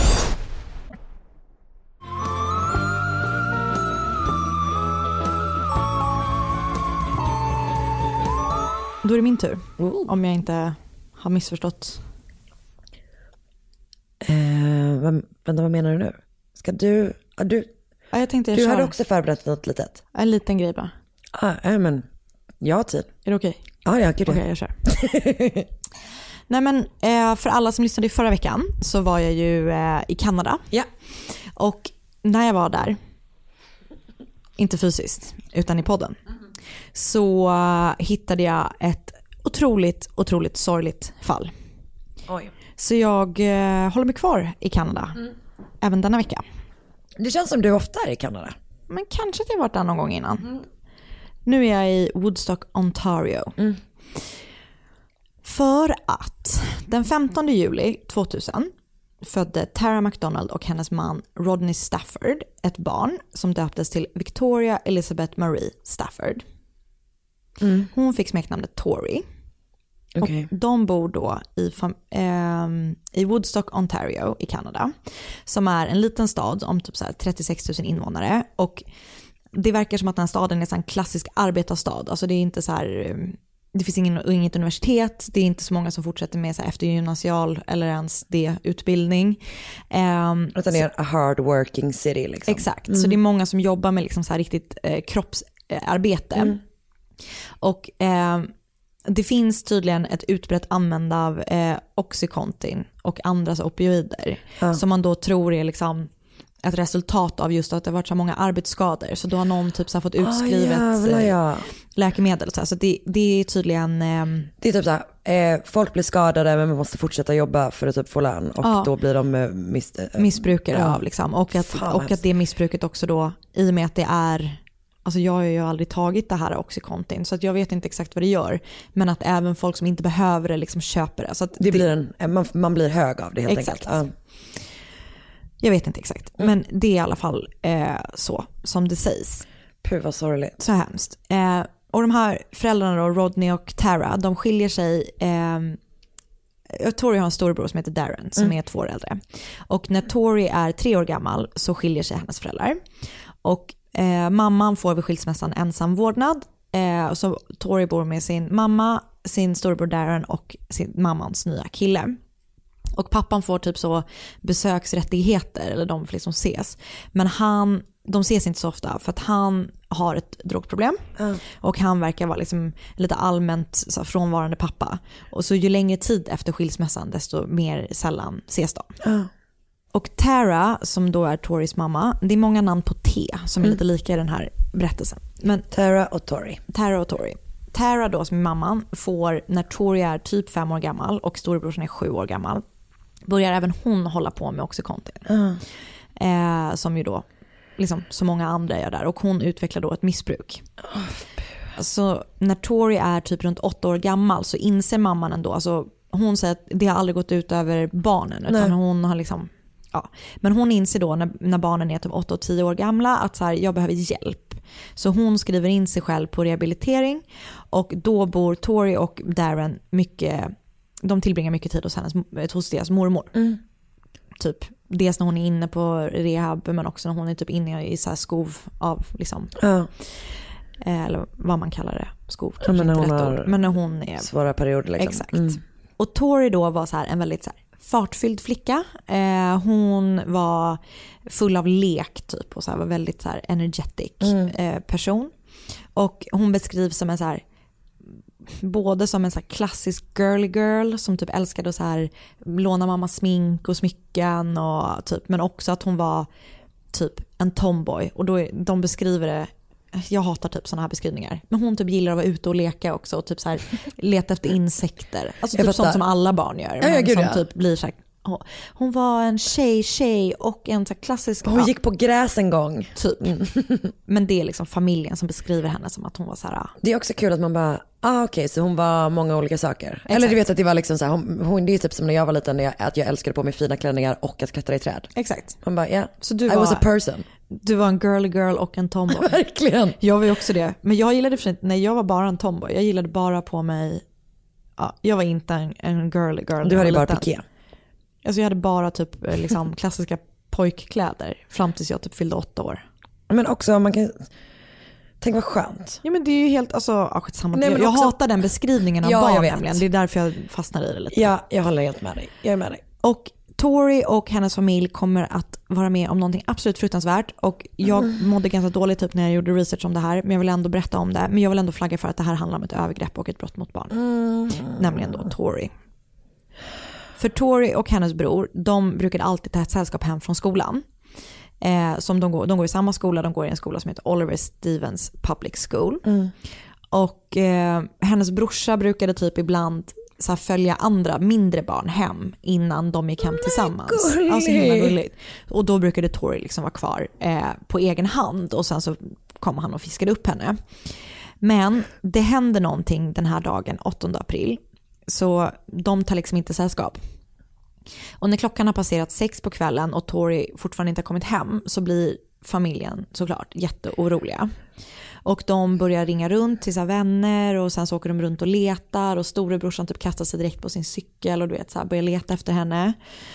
Då är det min tur. Om jag inte har missförstått. Vad menar du nu? Ska du... Ja, jag tänkte du hade också förberett något litet. En liten grej bara. Men jag har tid. Är det okej? Ja, gud. Okej, jag kör. Nej men för alla som lyssnade i förra veckan så var jag ju i Kanada. Ja. Och när jag var där, inte fysiskt utan i podden, så hittade jag ett otroligt sorgligt fall. Oj. Så jag håller mig kvar i Kanada även denna vecka. Det känns som du ofta är i Kanada. Men kanske att jag varit där någon gång innan. Nu är jag i Woodstock, Ontario. För att den 15 juli 2000 födde Tara McDonald och hennes man Rodney Stafford ett barn som döptes till Victoria Elizabeth Marie Stafford. Hon fick smeknamnet Tori. Okay. Och de bor då i Woodstock, Ontario i Kanada, som är en liten stad om typ så här 36 000 invånare. Och det verkar som att den här staden är en klassisk arbetarstad. Alltså det är inte så här, det finns inget universitet, det är inte så många som fortsätter med så här eftergymnasial eller ens det utbildning. Utan det är a hard working city liksom. Exakt, så det är många som jobbar med liksom så här riktigt kroppsarbete. Och det finns tydligen ett utbrett användande av Oxycontin och andra opioider som man då tror är liksom ett resultat av just att det har varit så många arbetsskador. Så då har någon typ så här fått utskrivet läkemedel. Så det är tydligen... Det är typ så här, folk blir skadade men man måste fortsätta jobba för att typ få lön. Och då blir de missbrukare av liksom. Och att det missbruket också då, i och med att det är... Alltså jag har ju aldrig tagit det här Oxycontin så att jag vet inte exakt vad det gör. Men att även folk som inte behöver det liksom köper det. Så att man blir hög av det helt enkelt. Jag vet inte exakt. Men det är i alla fall så som det sägs. Puh, vad sorgligt. Så hemskt. Och de här föräldrarna då, Rodney och Tara, de skiljer sig. Tori har en storebror som heter Darren som är 2 år äldre. Och när Tori är 3 år gammal så skiljer sig hennes föräldrar. Och mamman får vid skilsmässan ensam vårdnad. Och så Tori bor med sin mamma, sin storebror Darren och sin mammans nya kille. Och pappan får typ så besöksrättigheter, eller de får liksom ses. Men de ses inte så ofta för att han har ett drogproblem. Och han verkar vara liksom lite allmänt så frånvarande pappa. Och så ju längre tid efter skilsmässan desto mer sällan ses de. Och Tara, som då är Toris mamma, det är många namn på T som är lite lika i den här berättelsen. Men Tara och Tori. Tara då, som är mamman, får när Tori är typ 5 år gammal och storebrorsan är 7 år gammal, börjar även hon hålla på med Oxycontin. Som ju då liksom så många andra gör där. Och hon utvecklar då ett missbruk. Så när Tori är typ runt 8 år gammal så inser mamman ändå, alltså hon säger att det har aldrig gått ut över barnen, utan hon har liksom, men hon inser då när barnen är typ 8 och 10 år gamla att så här, jag behöver hjälp. Så hon skriver in sig själv på rehabilitering, och då bor Tori och Darren de tillbringar mycket tid hos deras mormor. Typ dels när hon är inne på rehab, men också när hon är typ inne i så här skov av liksom eller vad man kallar det, skov, men när hon är svåra perioder liksom. Exakt. Och Tori då var så här en väldigt så här fartfylld flicka. Hon var full av lek typ, och så här var väldigt så här energetic person. Och hon beskrivs som en så här, både som en så här klassisk girly girl som typ älskade att så här låna mamma smink och smycken och typ, men också att hon var typ en tomboy, och då de beskriver det, jag hatar typ såna här beskrivningar, men hon typ gillar att vara ute och leka också, och typ så här leta efter insekter, alltså typ sånt som alla barn gör, men som typ blir så här, hon var en tjej och en så här klassisk, hon gick på gräs en gång typ. Men det är liksom familjen som beskriver henne som att hon var så här. Det är också kul att man bara okej, så hon var många olika saker. Exakt. Eller du vet att det var liksom så här, hon det är typ som när jag var liten, att jag älskade på mig fina klänningar och att klättra i träd. Exakt. Man bara så I was a person. Du var en girl och en tomboy. Verkligen. Jag var ju också det. Men jag gillade för när jag var bara en tomboy. Jag gillade bara på mig, jag var inte en girl. Du hade bara piké. Alltså jag hade bara typ liksom klassiska pojkkläder fram tills jag typ fyllde 8 år. Men också man kan tänk vad skönt. Ja, men det är ju helt, alltså skitsamma. Jag hatar den beskrivningen av barn nämligen. Det är därför jag fastnar i det lite. Ja, jag håller helt med dig. Jag är med dig. Och Tori och hennes familj kommer att vara med om någonting absolut fruktansvärt, och jag mådde ganska dåligt typ när jag gjorde research om det här, men jag vill ändå berätta om det. Men jag vill ändå flagga för att det här handlar om ett övergrepp och ett brott mot barn. Nämligen då Tori. För Tori och hennes bror, de brukade alltid ta ett sällskap hem från skolan. Som de går i samma skola, de går i en skola som heter Oliver Stevens Public School. Och hennes brorsa brukade typ ibland så här följa andra mindre barn hem innan de gick hem tillsammans. Alltså himla gulligt. Och då brukade Tori liksom vara kvar på egen hand, och sen så kom han och fiskade upp henne. Men det hände någonting den här dagen, 8 april. Så de tar liksom inte sällskap. Och när klockan har passerat 6 på kvällen och Tori fortfarande inte har kommit hem, så blir familjen såklart jätteoroliga. Och de börjar ringa runt till sina vänner, och sen så åker de runt och letar, och storebrorsan typ kastar sig direkt på sin cykel och du vet så här, börjar leta efter henne.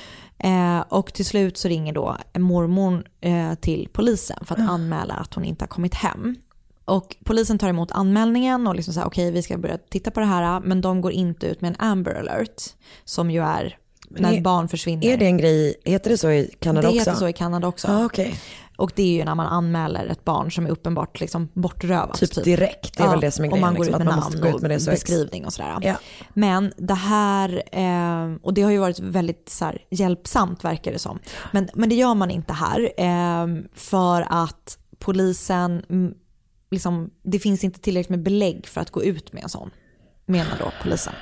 Och till slut så ringer då mormor till polisen för att anmäla att hon inte har kommit hem. Och polisen tar emot anmälningen och liksom säger okej, vi ska börja titta på det här, men de går inte ut med en Amber Alert, som ju är när barn försvinner. Är det en grej, heter det så i Kanada också? Det heter så i Kanada också. Okay. Och det är ju när man anmäler ett barn som är uppenbart liksom bortrövat. Typ direkt, det är väl det som är grejen. Och man går liksom, ut med namn och beskrivning och sådär. Ja. Men det här, och det har ju varit väldigt så här, hjälpsamt verkar det som. Men det gör man inte här, för att polisen, liksom, det finns inte tillräckligt med belägg för att gå ut med en sån, menar då polisen.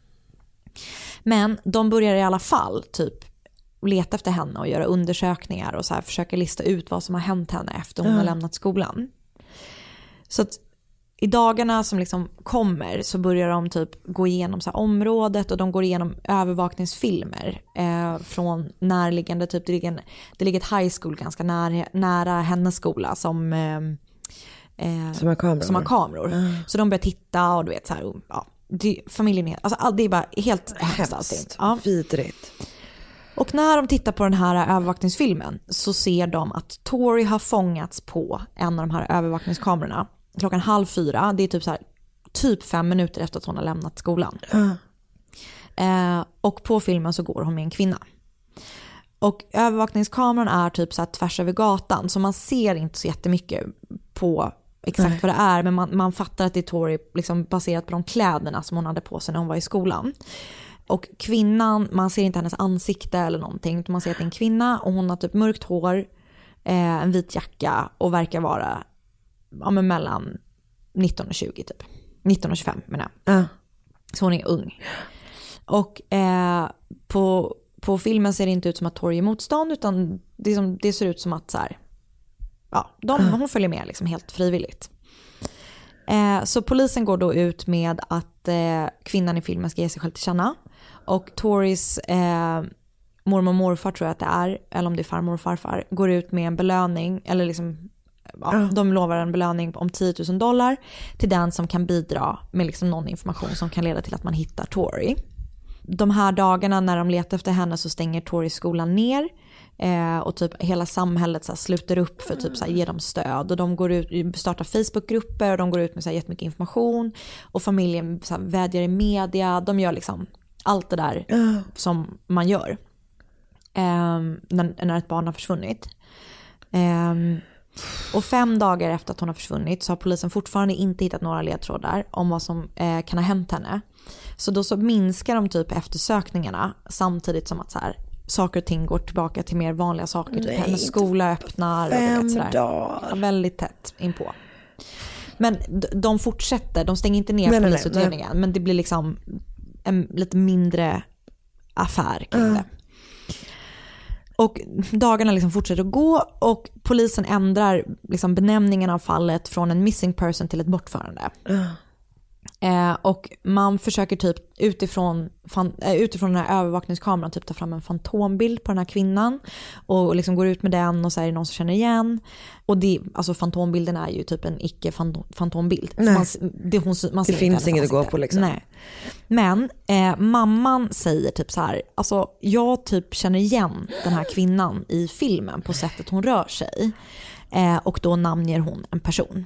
Men de börjar i alla fall typ leta efter henne och göra undersökningar och så här, försöka lista ut vad som har hänt henne efter hon har lämnat skolan. Så att i dagarna som liksom kommer så börjar de typ gå igenom så här området och de går igenom övervakningsfilmer från närliggande typ det ligger ett high school ganska nära hennes skola som har kameror. Så de börjar titta och du vet så här, ja, familjen alltså det är bara helt hemskt allting. Ja. Vidrigt. Och när de tittar på den här övervakningsfilmen så ser de att Tori har fångats på en av de här övervakningskamerorna 3:30. Det är typ så här, typ 5 minuter efter att hon har lämnat skolan. Och på filmen så går hon med en kvinna. Och övervakningskameran är typ så här tvärs över gatan, så man ser inte så jättemycket på exakt vad det är, men man fattar att det är Tori liksom baserat på de kläderna som hon hade på sig när hon var i skolan. Och kvinnan, man ser inte hennes ansikte eller någonting, man ser att det är en kvinna och hon har typ mörkt hår, en vit jacka och verkar vara mellan 19 och 20 typ. 19 och 25 menar jag. Så hon är ung. Och på filmen ser det inte ut som att Tori är motstånd, utan det ser ut som att så här, hon följer med liksom helt frivilligt. Så polisen går då ut med att kvinnan i filmen ska ge sig själv till känna. Och Toris mormor och morfar tror jag att det är, eller om det är farmor och farfar, går ut med en belöning, eller liksom de lovar en belöning om $10,000 till den som kan bidra med liksom någon information som kan leda till att man hittar Tori. De här dagarna när de letar efter henne så stänger Tori skolan ner. Och typ hela samhället så här, sluter upp för typ så här, ge dem stöd, och de går ut, startar Facebookgrupper och de går ut med så här, jättemycket information, och familjen så här, vädjar i media, de gör liksom allt det där som man gör när ett barn har försvunnit. Och 5 dagar efter att hon har försvunnit så har polisen fortfarande inte hittat några ledtrådar om vad som kan ha hänt henne. Så då så minskar de typ eftersökningarna, samtidigt som att så här, saker och ting går tillbaka till mer vanliga saker. Typ hennes skola öppnar. 5 dagar. Väldigt tätt inpå. Men de fortsätter. De stänger inte ner polisutredningen. Men det blir liksom en lite mindre affär kring det. Och dagarna liksom fortsätter att gå. Och polisen ändrar liksom benämningen av fallet från en missing person till ett bortförande. Och man försöker typ utifrån den här övervakningskameran typ ta fram en fantombild på den här kvinnan och liksom går ut med den, och så är det någon som känner igen, och alltså fantombilden är ju typ en icke fantombild. Man det finns inget att gå på liksom. Nej. Men mamman säger typ så här, alltså jag typ känner igen den här kvinnan i filmen på sättet hon rör sig, och då namnger hon en person.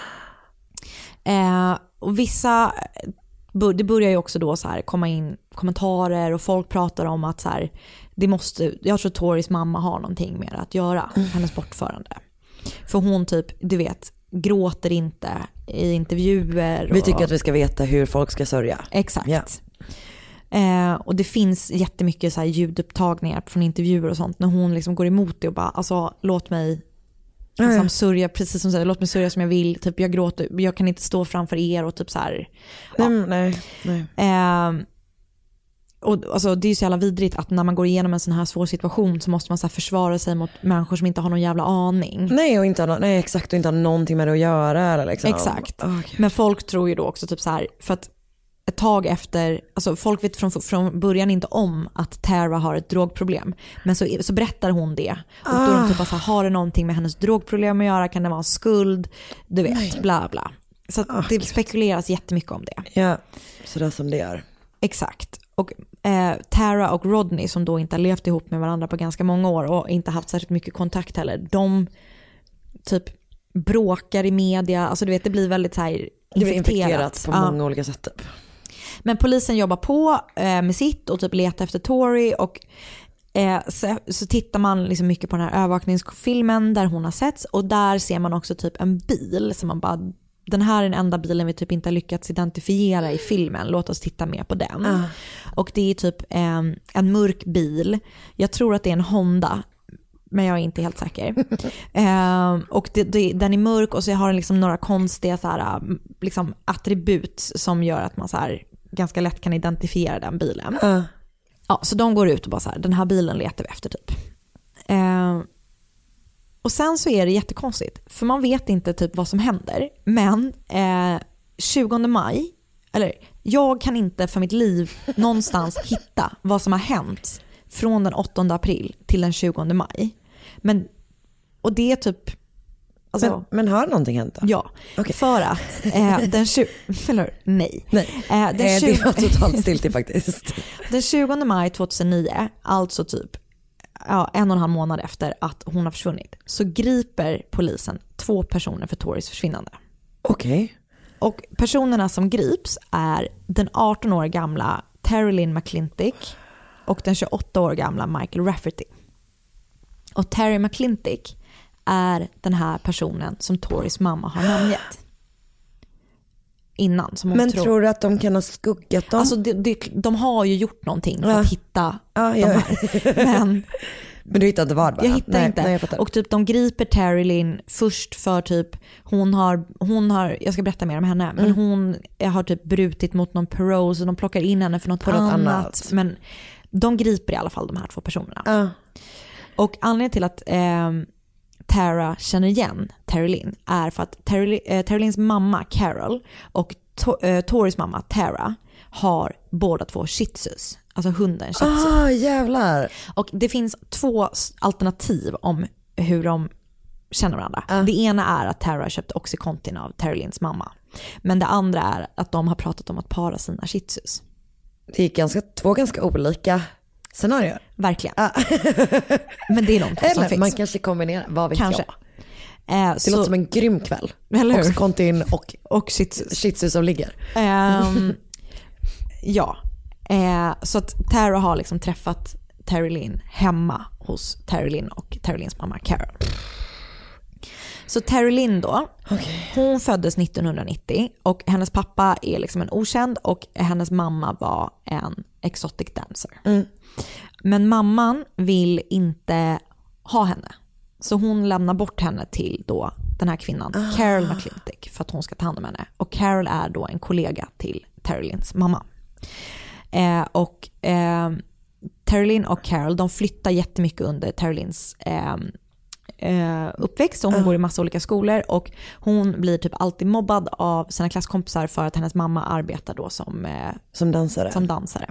Och det börjar ju också då så här komma in kommentarer, och folk pratar om att så här, jag tror Toris mamma har någonting med att göra, hennes bortförande. För hon typ, du vet, gråter inte i intervjuer. Vi tycker att vi ska veta hur folk ska sörja. Exakt. Och det finns jättemycket så här ljudupptagningar från intervjuer och sånt, när hon liksom går emot det och bara, alltså låt mig liksom sörja, precis som säger, låt mig sörja som jag vill, typ jag gråter, jag kan inte stå framför er, och typ så här. Nej. Och alltså, det är ju så jävla vidrigt att när man går igenom en sån här svår situation så måste man så här försvara sig mot människor som inte har någon jävla aning. Nej, exakt, och inte har någonting med det att göra eller liksom. Exakt. Men folk tror ju då också typ så här, för att ett tag efter, alltså folk vet från början inte om att Tara har ett drogproblem, men så berättar hon det, och då är de typ så här, har det någonting med hennes drogproblem att göra, kan det vara en skuld, du vet, bla bla. Så det spekuleras jättemycket om det. Ja, så det är som det är. Exakt. Och Tara och Rodney, som då inte har levt ihop med varandra på ganska många år och inte haft särskilt mycket kontakt heller, de typ bråkar i media, alltså du vet, det blir väldigt så här infekterat på många olika sätt typ. Men polisen jobbar på med sitt och typ letar efter Tori, och så tittar man liksom mycket på den här övervakningsfilmen där hon har setts, och där ser man också typ en bil som man bara, den här är den enda bilen vi typ inte har lyckats identifiera i filmen, låt oss titta mer på den. Och det är typ en mörk bil, jag tror att det är en Honda, men jag är inte helt säker. Och den är mörk, och så har den liksom några konstiga så här, liksom attribut som gör att man så här ganska lätt kan identifiera den bilen. Ja, så de går ut och bara så här, den här bilen letar vi efter typ. Och sen så är det jättekonstigt, för man vet inte typ vad som händer. Men 20 maj, eller jag kan inte för mitt liv någonstans hitta vad som har hänt från den 8 april till den 20 maj. Och det är typ... Alltså, men har någonting hänt då? Ja, okay. För att den 20... Nej. Det var totalt stilt faktiskt. Den 20 maj 2009, alltså typ 1,5 månad efter att hon har försvunnit, så griper polisen 2 personer för Torys försvinnande. Okej. Okay. Och personerna som grips är den 18 år gamla Terry Lynn McClintic och den 28 år gamla Michael Rafferty. Och Terry McClintic är den här personen som Torys mamma har namngett innan. Som hon men tror du att de kan ha skuggat dem? Alltså de har ju gjort någonting för att hitta de här. Men du hittar inte vad? Jag hittar inte. Nej, och typ de griper Terry Lynn först för typ hon har jag ska berätta mer om henne, men hon har typ brutit mot någon parole, så de plockar in henne för något annat. Men de griper i alla fall de här 2 personerna. Och anledningen till att Tara känner igen Terry Lynn är för att Terry Lynns mamma Carol och Torys mamma Tara har båda 2 shih tzus, alltså hunden shih tzu. Jävlar. Och det finns 2 alternativ om hur de känner varandra. Det ena är att Tara köpte Oxycontin av Terry Lynns mamma. Men det andra är att de har pratat om att para sina shih tzus. Det är 2 ganska olika scenarier. Verkligen. Men det är någonting som finns. Man kanske kombinerar, vad vet kanske. Jag. Det låter som en grym kväll. Oxycontin och shih tzu som ligger. Ja. Så att Tara har liksom träffat Terry Lynn hemma hos Terry Lynn och Terry Lynns mamma Carol. Så Terry Lynn då, hon föddes 1990 och hennes pappa är liksom en okänd och hennes mamma var en exotic dancer. Men mamman vill inte ha henne. Så hon lämnar bort henne till då den här kvinnan, Carol McClintic, för att hon ska ta hand om henne. Och Carol är då en kollega till Terry Lynns mamma. Terry Lynn och Carol, de flyttar jättemycket under Terry Lynns uppväxt, och hon går i massa olika skolor, och hon blir typ alltid mobbad av sina klasskompisar för att hennes mamma arbetar då som dansare.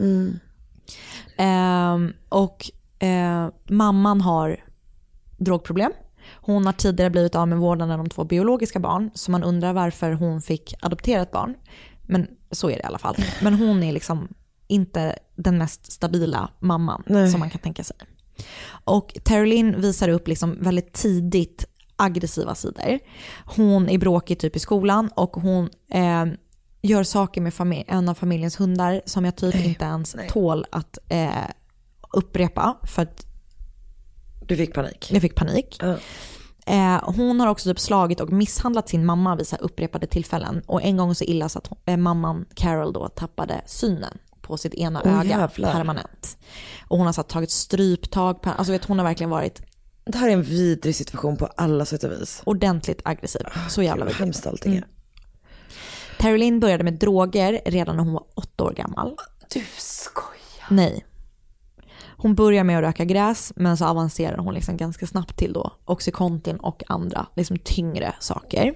Mamman har drogproblem. Hon har tidigare blivit av med vårdnaden om 2 biologiska barn, så man undrar varför hon fick adoptera ett barn. Men så är det i alla fall. Men hon är liksom inte den mest stabila mamman som man kan tänka sig. Och Terry Lynn visar upp liksom väldigt tidigt aggressiva sidor. Hon är bråkig typ i skolan, och hon gör saker med en av familjens hundar som jag typ inte ens tål att upprepa, för att du fick panik. Jag fick panik. Hon har också typ slagit och misshandlat sin mamma vid så här upprepade tillfällen, och en gång så illa så att mamman Carol då tappade synen på sitt ena öga permanent. Och hon har så tagit stryptag på, alltså hon har verkligen varit... Det här är en vidrig situation på alla sätt och vis. Ordentligt aggressiv. Så jävla vidrig. Hemskt allting är. Terry Lynn började med droger redan när hon var 8 år gammal. Du skojar. Nej. Hon börjar med att röka gräs, men så avancerar hon liksom ganska snabbt till då Oxycontin och andra liksom tyngre saker.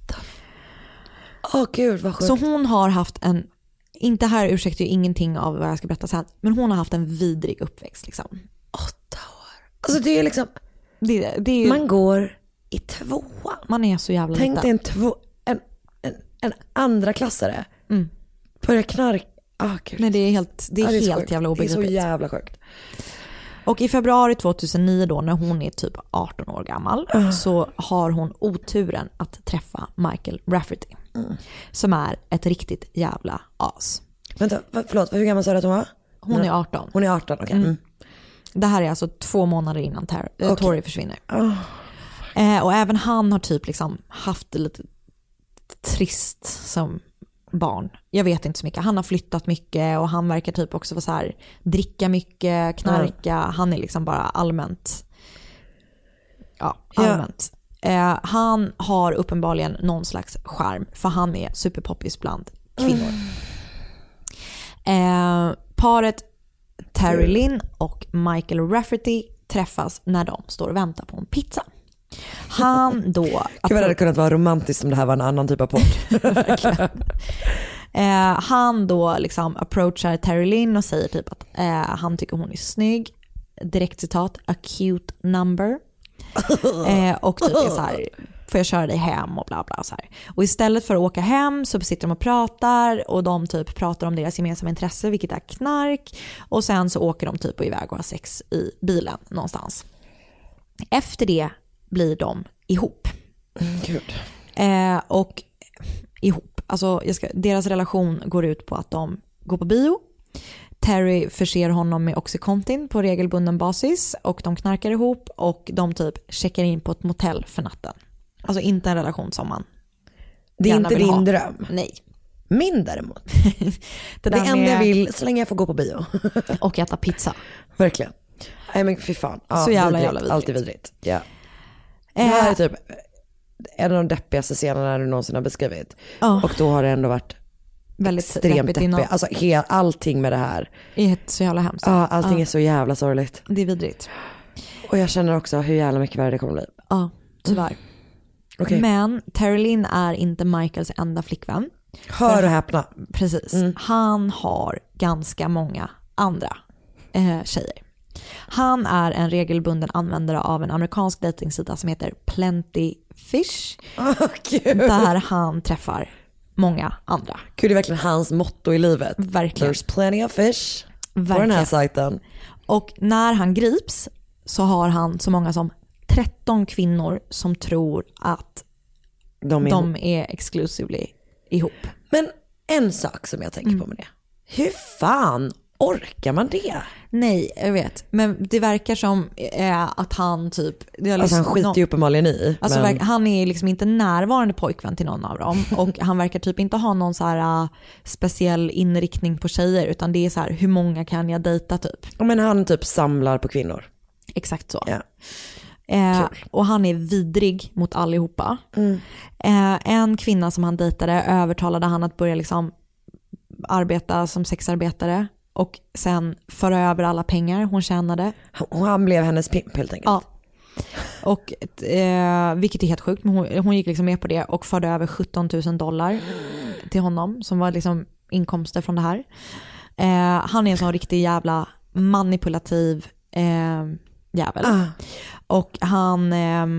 Gud vad sjukt. Så hon har haft en, inte här ursäktar ju ingenting av vad jag ska berätta sen, men hon har haft en vidrig uppväxt liksom. 8 år. Alltså det är liksom det är, man går i 2. Man är så jävla liten. Tänk dig en andra klassare. Börjar knarka. Nej, det är helt jävla obegripligt. Det är så jävla sjukt. Och i februari 2009 då, när hon är typ 18 år gammal, så har hon oturen att träffa Michael Rafferty, som är ett riktigt jävla as. Vänta, förlåt, hur gammal sa du att hon var? Hon är 18. Hon är 18, okej. Det här är alltså 2 månader innan Tory försvinner. Och även han har typ liksom haft det lite trist som barn. Jag vet inte så mycket. Han har flyttat mycket, och han verkar typ också vara så här, dricka mycket, knarka. Han är liksom bara allmänt. Han har uppenbarligen någon slags charm, för han är superpoppis bland kvinnor. Paret Terry Lynn och Michael Rafferty träffas när de står och väntar på en pizza. Han då... Gud vad det hade kunnat vara romantiskt om det här var en annan typ av podd. Han då liksom approachar Terry Lynn och säger typ att han tycker hon är snygg. Direkt citat, a cute number. Och typ är så här, får jag köra dig hem och bla bla så här. Och istället för att åka hem så sitter de och pratar och de typ pratar om deras gemensamma intresse, vilket är knark. Och sen så åker de typ iväg och har sex i bilen någonstans. Efter det blir de ihop. Gud. Och ihop. Alltså deras relation går ut på att de går på bio. Terry förser honom med Oxycontin på regelbunden basis och de knarkar ihop och de typ checkar in på ett motell för natten. Alltså inte en relation som man det är inte din dröm. Nej. Min däremot. det enda jag vill så länge jag får gå på bio. Och äta pizza. Verkligen. Nej men fy fan. Ja, så jävla vidrigt. Alltid vidrigt. Ja. Det här är typ en av de deppigaste scenerna du någonsin har beskrivit. Och då har det ändå varit väldigt extremt deppigt. Alltså allting med det här är så jävla hemskt. Ja, allting är så jävla sorgligt. Det är vidrigt. Och jag känner också hur jävla mycket värre det kommer bli. Ja, tyvärr. Okay. Men Terry Lynn är inte Michaels enda flickvän. Hör och häpna. Precis. Han har ganska många andra tjejer. Han är en regelbunden användare av en amerikansk dejtingsida som heter Plenty Fish. Där han träffar många andra. Gud, det är verkligen hans motto i livet. Verkligen. There's plenty of fish verkligen. På den här sajten. Och när han grips så har han så många som 13 kvinnor som tror att de är exclusively ihop. Men en sak som jag tänker på med det. Hur fan orkar man det? Nej, jag vet. Men det verkar som att han typ... Alltså han skiter ju uppenbarligen i. Alltså han är liksom inte närvarande pojkvän till någon av dem. Och han verkar typ inte ha någon så här speciell inriktning på tjejer. Utan det är så här, hur många kan jag dejta typ? Men han typ samlar på kvinnor. Exakt så. Ja. Och han är vidrig mot allihopa. En kvinna som han dejtade övertalade han att börja liksom arbeta som sexarbetare och sen föra över alla pengar hon tjänade. Och han blev hennes pimp helt enkelt. Ja. Och vilket är helt sjukt, men hon gick liksom med på det och förde över $17,000 till honom som var liksom inkomster från det här. Han är en sån riktig jävla manipulativ jävel. Och han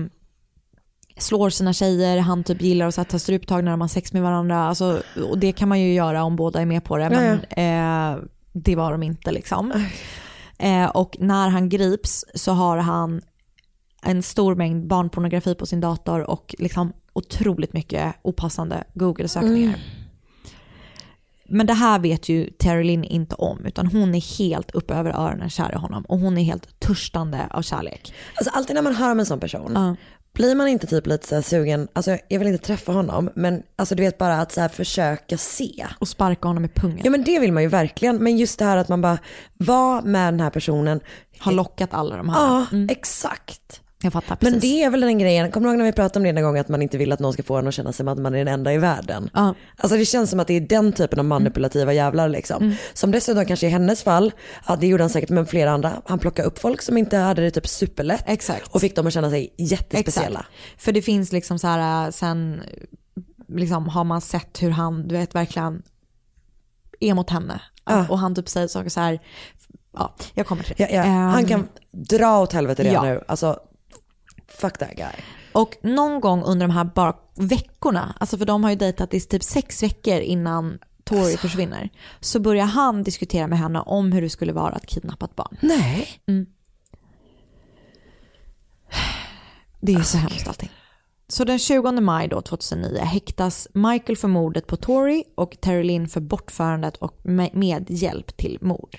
slår sina tjejer, han typ gillar att ta struptag när de har sex med varandra. Alltså, och det kan man ju göra om båda är med på det, men det var de inte liksom. Och när han grips så har han en stor mängd barnpornografi på sin dator och liksom otroligt mycket opassande Google-sökningar. Men det här vet ju Terry Lynn inte om, utan hon är helt uppe över öronen kär i honom och hon är helt törstande av kärlek. Alltså alltid när man hör om en sån person blir man inte typ lite så här sugen, alltså jag vill inte träffa honom, men alltså du vet bara att så här försöka se. Och sparka honom i pungen. Ja men det vill man ju verkligen, men just det här att man bara var med den här personen. Har lockat alla de här. Ja, exakt. Jag fattar precis. Men det är väl den grejen, kommer du ihåg när vi pratade om det en gång att man inte vill att någon ska få en att känna sig som att man är den enda i världen. Alltså det känns som att det är den typen av manipulativa jävlar liksom. Som dessutom kanske i hennes fall, det gjorde han säkert med flera andra, han plockade upp folk som inte hade det typ superlätt. Exakt. Och fick dem att känna sig jättespeciella. Exakt. För det finns liksom så här, sen liksom har man sett hur han, du vet, verkligen är mot henne. Och han typ säger saker så här, jag kommer till det. Han kan dra åt helvete redan nu. Alltså fuck that guy. Och någon gång under de här bara veckorna, alltså för de har ju dejtat i typ 6 veckor innan Tori försvinner, så börjar han diskutera med henne om hur det skulle vara att kidnappa ett barn. Nej. Det är så hemskt allting. Så den 20 maj då, 2009 häktas Michael för mordet på Tori och Terry Lynn för bortförandet och med hjälp till mord.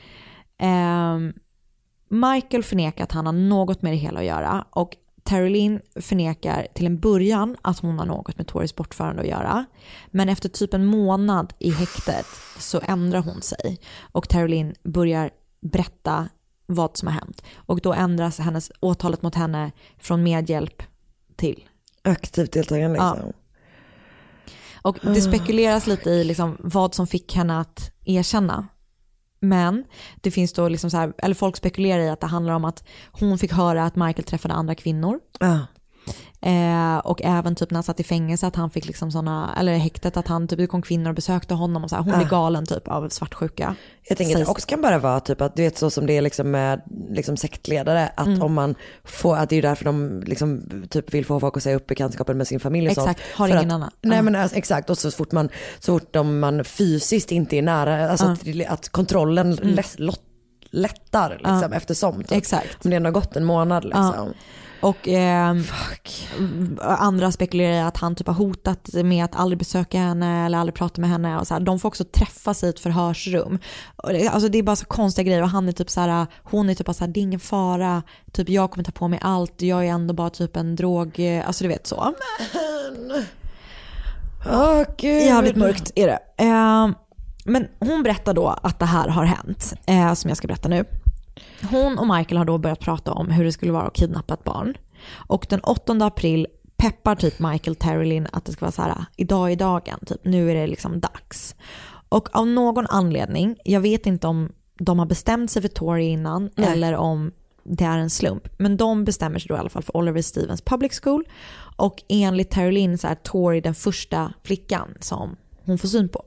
Michael förnekar att han har något med det hela att göra och Terry Lynn förnekar till en början att hon har något med Toris bortförande att göra. Men efter typ en månad i häktet så ändrar hon sig och Terry Lynn börjar berätta vad som har hänt. Och då ändras åtalet mot henne från medhjälp till aktivt deltagande liksom. Ja. Och det spekuleras lite i liksom vad som fick henne att erkänna. Men det finns då liksom så här, eller folk spekulerar i att det handlar om att hon fick höra att Michael träffade andra kvinnor. Och även typ när han satt i fängelse att han fick liksom såna, eller häktet att han typ, det kom kvinnor och besökte honom och så här, hon blir galen typ av svartsjuka. Jag tänker att det också kan bara vara typ att du vet så som det är liksom med liksom sektledare, att om man får, att det är därför de liksom typ vill få folk att säga upp bekantskapen med sin familj och exakt, sånt. har ingen annan. Nej men alltså, exakt, och så fort man fysiskt inte är nära, alltså att kontrollen lättar liksom eftersom typ. Exakt. Men det har gått en månad liksom. Och andra spekulerar i att han typ har hotat med att aldrig besöka henne eller aldrig prata med henne och så här. De får också träffas i ett förhörsrum. Alltså det är bara så konstiga grejer och han är typ så här, hon är typ bara så här, det är ingen fara, typ jag kommer ta på mig allt, jag är ändå bara typ en drog, alltså du vet så. Gud. Jävligt mörkt är det. Men hon berättar då att det här har hänt, som jag ska berätta nu. Hon och Michael har då börjat prata om hur det skulle vara att kidnappa ett barn. Och den 8 april peppar typ Michael Terry Lynn att det ska vara så här, idag är dagen, typ nu är det liksom dags. Och av någon anledning, jag vet inte om de har bestämt sig för Tori innan eller om det är en slump, men de bestämmer sig då i alla fall för Oliver Stevens Public School. Och enligt Terry Lynn så är Tori den första flickan som hon får syn på.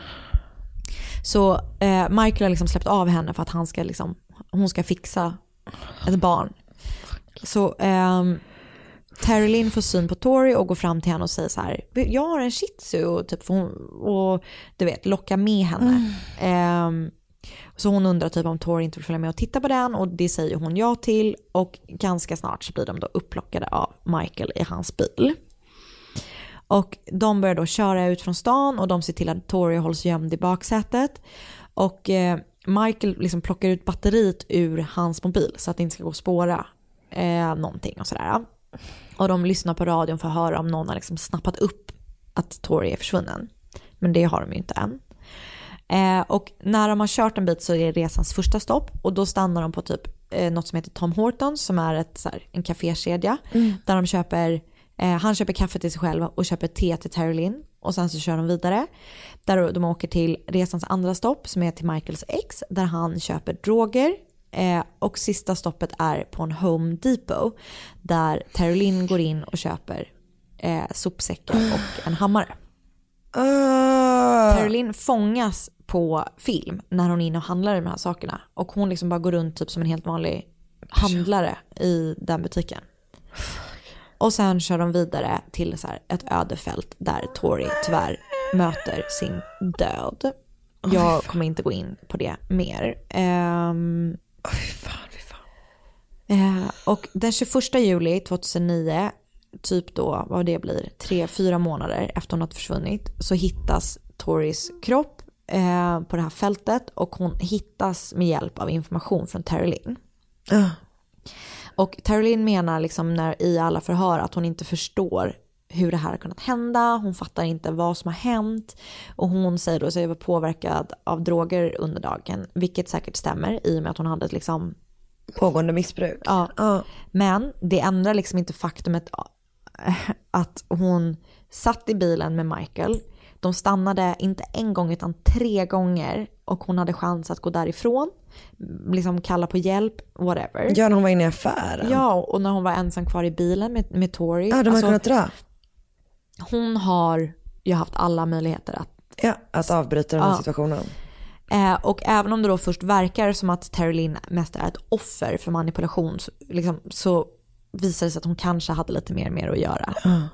Så Michael har liksom släppt av henne för att han ska liksom, hon ska fixa ett barn. Så Terry Lynn får syn på Tori och går fram till henne och säger så här, jag har en shih tzu typ, och du vet, locka med henne. Så hon undrar typ om Tori inte vill följa med och titta på den, och det säger hon ja till, och ganska snart så blir de då upplockade av Michael i hans bil. Och de börjar då köra ut från stan och de ser till att Tori hålls gömd i baksätet. Och Michael liksom plockar ut batteriet ur hans mobil så att det inte ska gå att spåra någonting och sådär. Och de lyssnar på radion för att höra om någon har liksom snappat upp att Tori är försvunnen. Men det har de ju inte än. Och när de har kört en bit så är det resans första stopp. Och då stannar de på typ något som heter Tom Hortons, som är en kafékedja. Där de köper, han köper kaffe till sig själv och köper te till Terry Lynn. Och sen så kör de vidare. Där de åker till resans andra stopp som är till Michaels ex, där han köper droger. Och sista stoppet är på en Home Depot där Terry Lynn går in och köper sopsäckar och en hammare. Terry Lynn fångas på film när hon är inne och handlar i de här sakerna. Och hon liksom bara går runt typ som en helt vanlig handlare i den butiken. Och sen kör de vidare till så här ett ödefält där Tori tyvärr möter sin död. Jag kommer inte gå in på det mer. Och den 21 juli 2009, typ då, vad det blir, 3-4 månader efter hon har försvunnit, så hittas Toris kropp på det här fältet, och hon hittas med hjälp av information från Terry Lynn. Och Terry Lynn menar liksom i alla förhör att hon inte förstår hur det här har kunnat hända. Hon fattar inte vad som har hänt. Och hon säger då att hon var påverkad av droger under dagen, vilket säkert stämmer i och med att hon hade ett liksom pågående missbruk. Ja. Men det ändrar liksom inte faktumet att hon satt i bilen med Michael. De stannade inte en gång utan 3 gånger, och hon hade chans att gå därifrån, liksom kalla på hjälp, whatever. Ja, när hon var inne i affären. Ja, och när hon var ensam kvar i bilen med Tori. Ja, de har kunnat dra. Hon har ju haft alla möjligheter att avbryta den här situationen. Och även om det då först verkar som att Terry Lynn mest är ett offer för manipulation, så visar det sig att hon kanske hade lite mer att göra.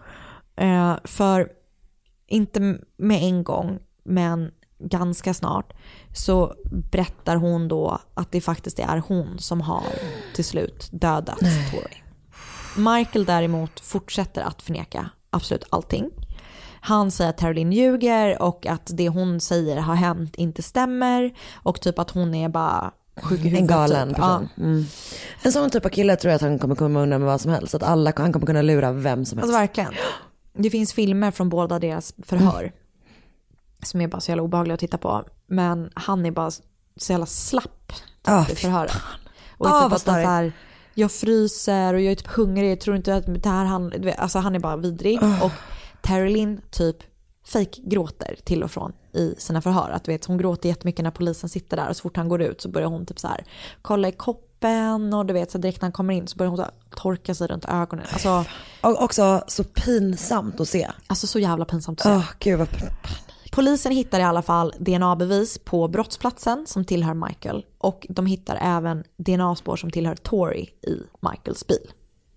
För inte med en gång, men ganska snart så berättar hon då att det faktiskt är hon som har till slut dödat Tori. Michael däremot fortsätter att förneka absolut allting. Han säger att Terry Lynn ljuger och att det hon säger har hänt inte stämmer, och typ att hon är bara sjuk i huvudet. En galen typ. person. En sån typ av kille tror jag att han kommer komma undan med vad som helst. Att han kommer kunna lura vem som helst. Alltså verkligen. Det finns filmer från båda deras förhör som är bara så jävla obehagliga att titta på. Men han är bara så jävla slapp i förhöret. Och typ att så här, jag fryser och jag är typ hungrig. Jag tror inte att det här alltså han är bara vidrig. Och Terry Lynn typ fake gråter till och från i sina förhör. Att, vet, hon gråter jättemycket när polisen sitter där, och så fort han går ut så börjar hon typ så här kolla i koppen öppen och du vet så direkt när han kommer in så börjar hon så torka sig runt ögonen. Alltså, och också så pinsamt att se. Alltså så jävla pinsamt att se. Gud vad... Polisen hittar i alla fall DNA-bevis på brottsplatsen som tillhör Michael. Och de hittar även DNA-spår som tillhör Tori i Michaels bil.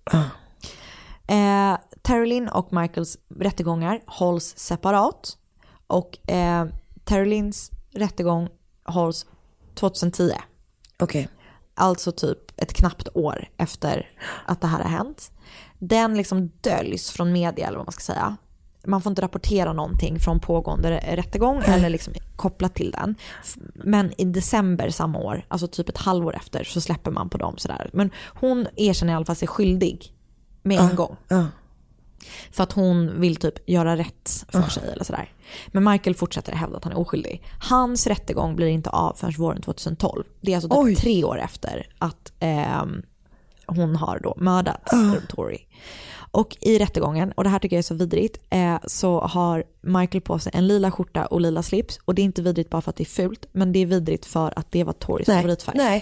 Terry Lynn och Michaels rättegångar hålls separat. Och Terry Lynns rättegång hålls 2010. Okej. Alltså typ ett knappt år efter att det här har hänt. Den liksom döljs från media eller vad man ska säga. Man får inte rapportera någonting från pågående rättegång eller liksom kopplat till den. Men i december samma år, alltså typ ett halvår efter, så släpper man på dem sådär. Men hon erkänner i alla fall sig skyldig med en gång. För att hon vill typ göra rätt för sig eller sådär. Men Michael fortsätter hävda att han är oskyldig. Hans rättegång blir inte av förrän våren 2012. Det är alltså typ 3 år efter att hon har då mördat Tori. Och i rättegången, och det här tycker jag är så vidrigt, så har Michael på sig en lila skjorta och lila slips. Och det är inte vidrigt bara för att det är fult, men det är vidrigt för att det var Toris favoritfärg. Nej.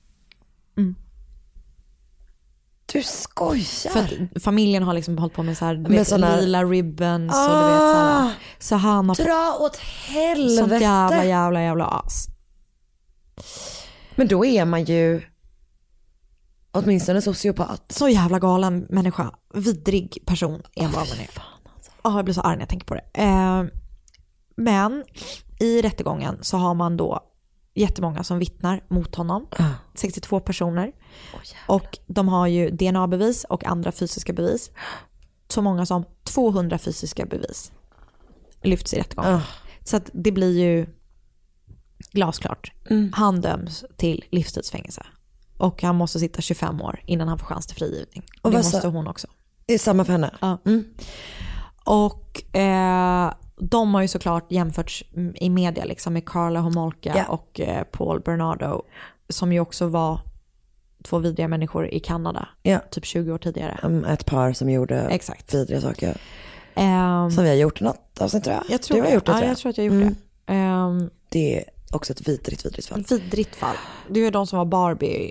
Du skojar. För att familjen har liksom hållit på med så här, vet, såna lila ribbons och du vet så här. Så han har dra åt helvete. Sånt jävla as. Men då är man ju åtminstone sociopat. Så jävla galen människa. Vidrig person. Jag blir så arg när jag tänker på det. Men i rättegången så har man då jättemånga som vittnar mot honom. 62 personer. Och de har ju DNA-bevis och andra fysiska bevis. Så många som 200 fysiska bevis lyfts i rättegången. Så att det blir ju glasklart. Han döms till livstidsfängelse. Och han måste sitta 25 år innan han får chans till frigivning. Och det måste hon också. Det är samma för henne? Ja. Och de har ju såklart jämförts i media liksom, med Karla Homolka och Paul Bernardo, som ju också var 2 vidriga människor i Kanada typ 20 år tidigare. Ett par som gjorde vidriga saker. Som vi har gjort något avsnitt, tror jag. Jag tror att jag gjort det. Det är också ett vidrigt fall. Vidrigt fall. Det är ju de som var Barbie.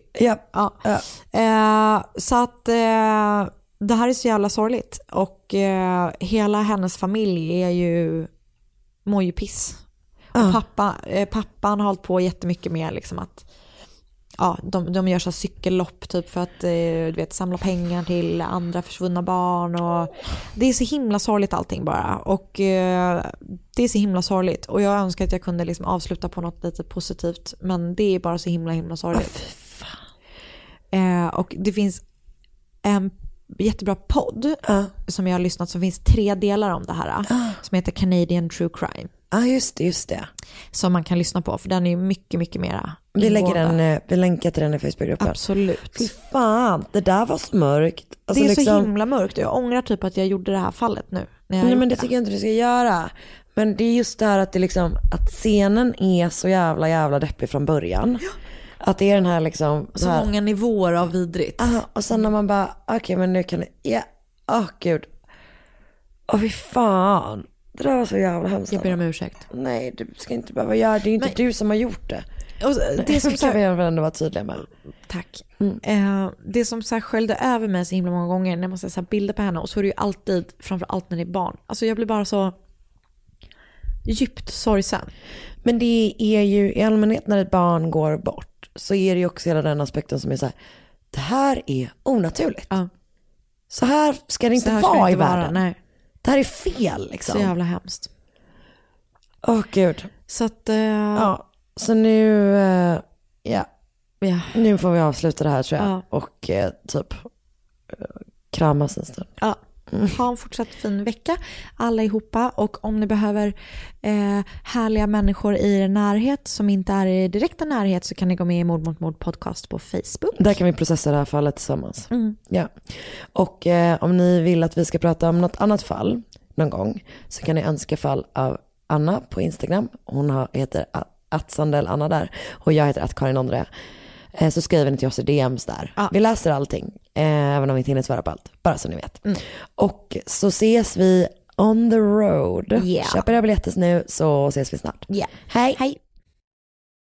Så att det här är så jävla sorgligt. Och hela hennes familj mår ju piss. Och pappan har hållit på jättemycket med liksom att de gör så cykellopp typ för att du vet, samla pengar till andra försvunna barn. Och det är så himla sorgligt allting bara. Och det är så himla sorgligt. Och jag önskar att jag kunde liksom avsluta på något lite positivt. Men det är bara så himla sorgligt. Och det finns en jättebra podd som jag har lyssnat, som finns 3 delar om det här som heter Canadian True Crime. Just det. Som man kan lyssna på, för den är ju mycket mera. Vi länkar till den i Facebookgruppen. Absolut. Fy fan, det där var så mörkt. Alltså, det är så himla mörkt. Jag ångrar typ att jag gjorde det här fallet nu. Nej, men det tycker jag inte du ska göra. Men det är just det här att det liksom, att scenen är så jävla deppig från början. Att det är den här liksom så här, många nivåer av vidrigt. Och sen när man bara okej, men nu kan det gud. Fy fan. Det där var så jävla hemskt. Jag ber om ursäkt. Nej, du ska inte behöva göra det. Det är inte du som har gjort det. Och det som kan vi ändå vara tydliga med. Tack. Det som så här sköljde över mig så himla många gånger när man ser så här bilder på henne, och så är det ju alltid, framförallt när det är barn. Alltså jag blir bara så djupt sorgsen. Men det är ju i allmänhet när ett barn går bort, så är det ju också hela den aspekten som är så här: det här är onaturligt. Så här ska det inte vara i världen. Nej. Det här är fel liksom. Så jävla hemskt. Gud. Så att så nu nu får vi avsluta det här, tror jag. Och typ kramas en stund. Ha en fortsatt fin vecka allihopa. Och om ni behöver härliga människor i er närhet som inte är i direkta närhet, så kan ni gå med i Mord mot mord podcast på Facebook. Där kan vi processa det här fallet tillsammans. Och om ni vill att vi ska prata om något annat fall någon gång, så kan ni önska fall av Anna på Instagram. Hon heter @sandelanna där, och jag heter @karinondre. Så skriver ni till oss i DMs där. Vi läser allting, även om vi inte hinner svara på allt, bara så ni vet. Och så ses vi on the road. Köp era biljetter nu, så ses vi snart. Hej!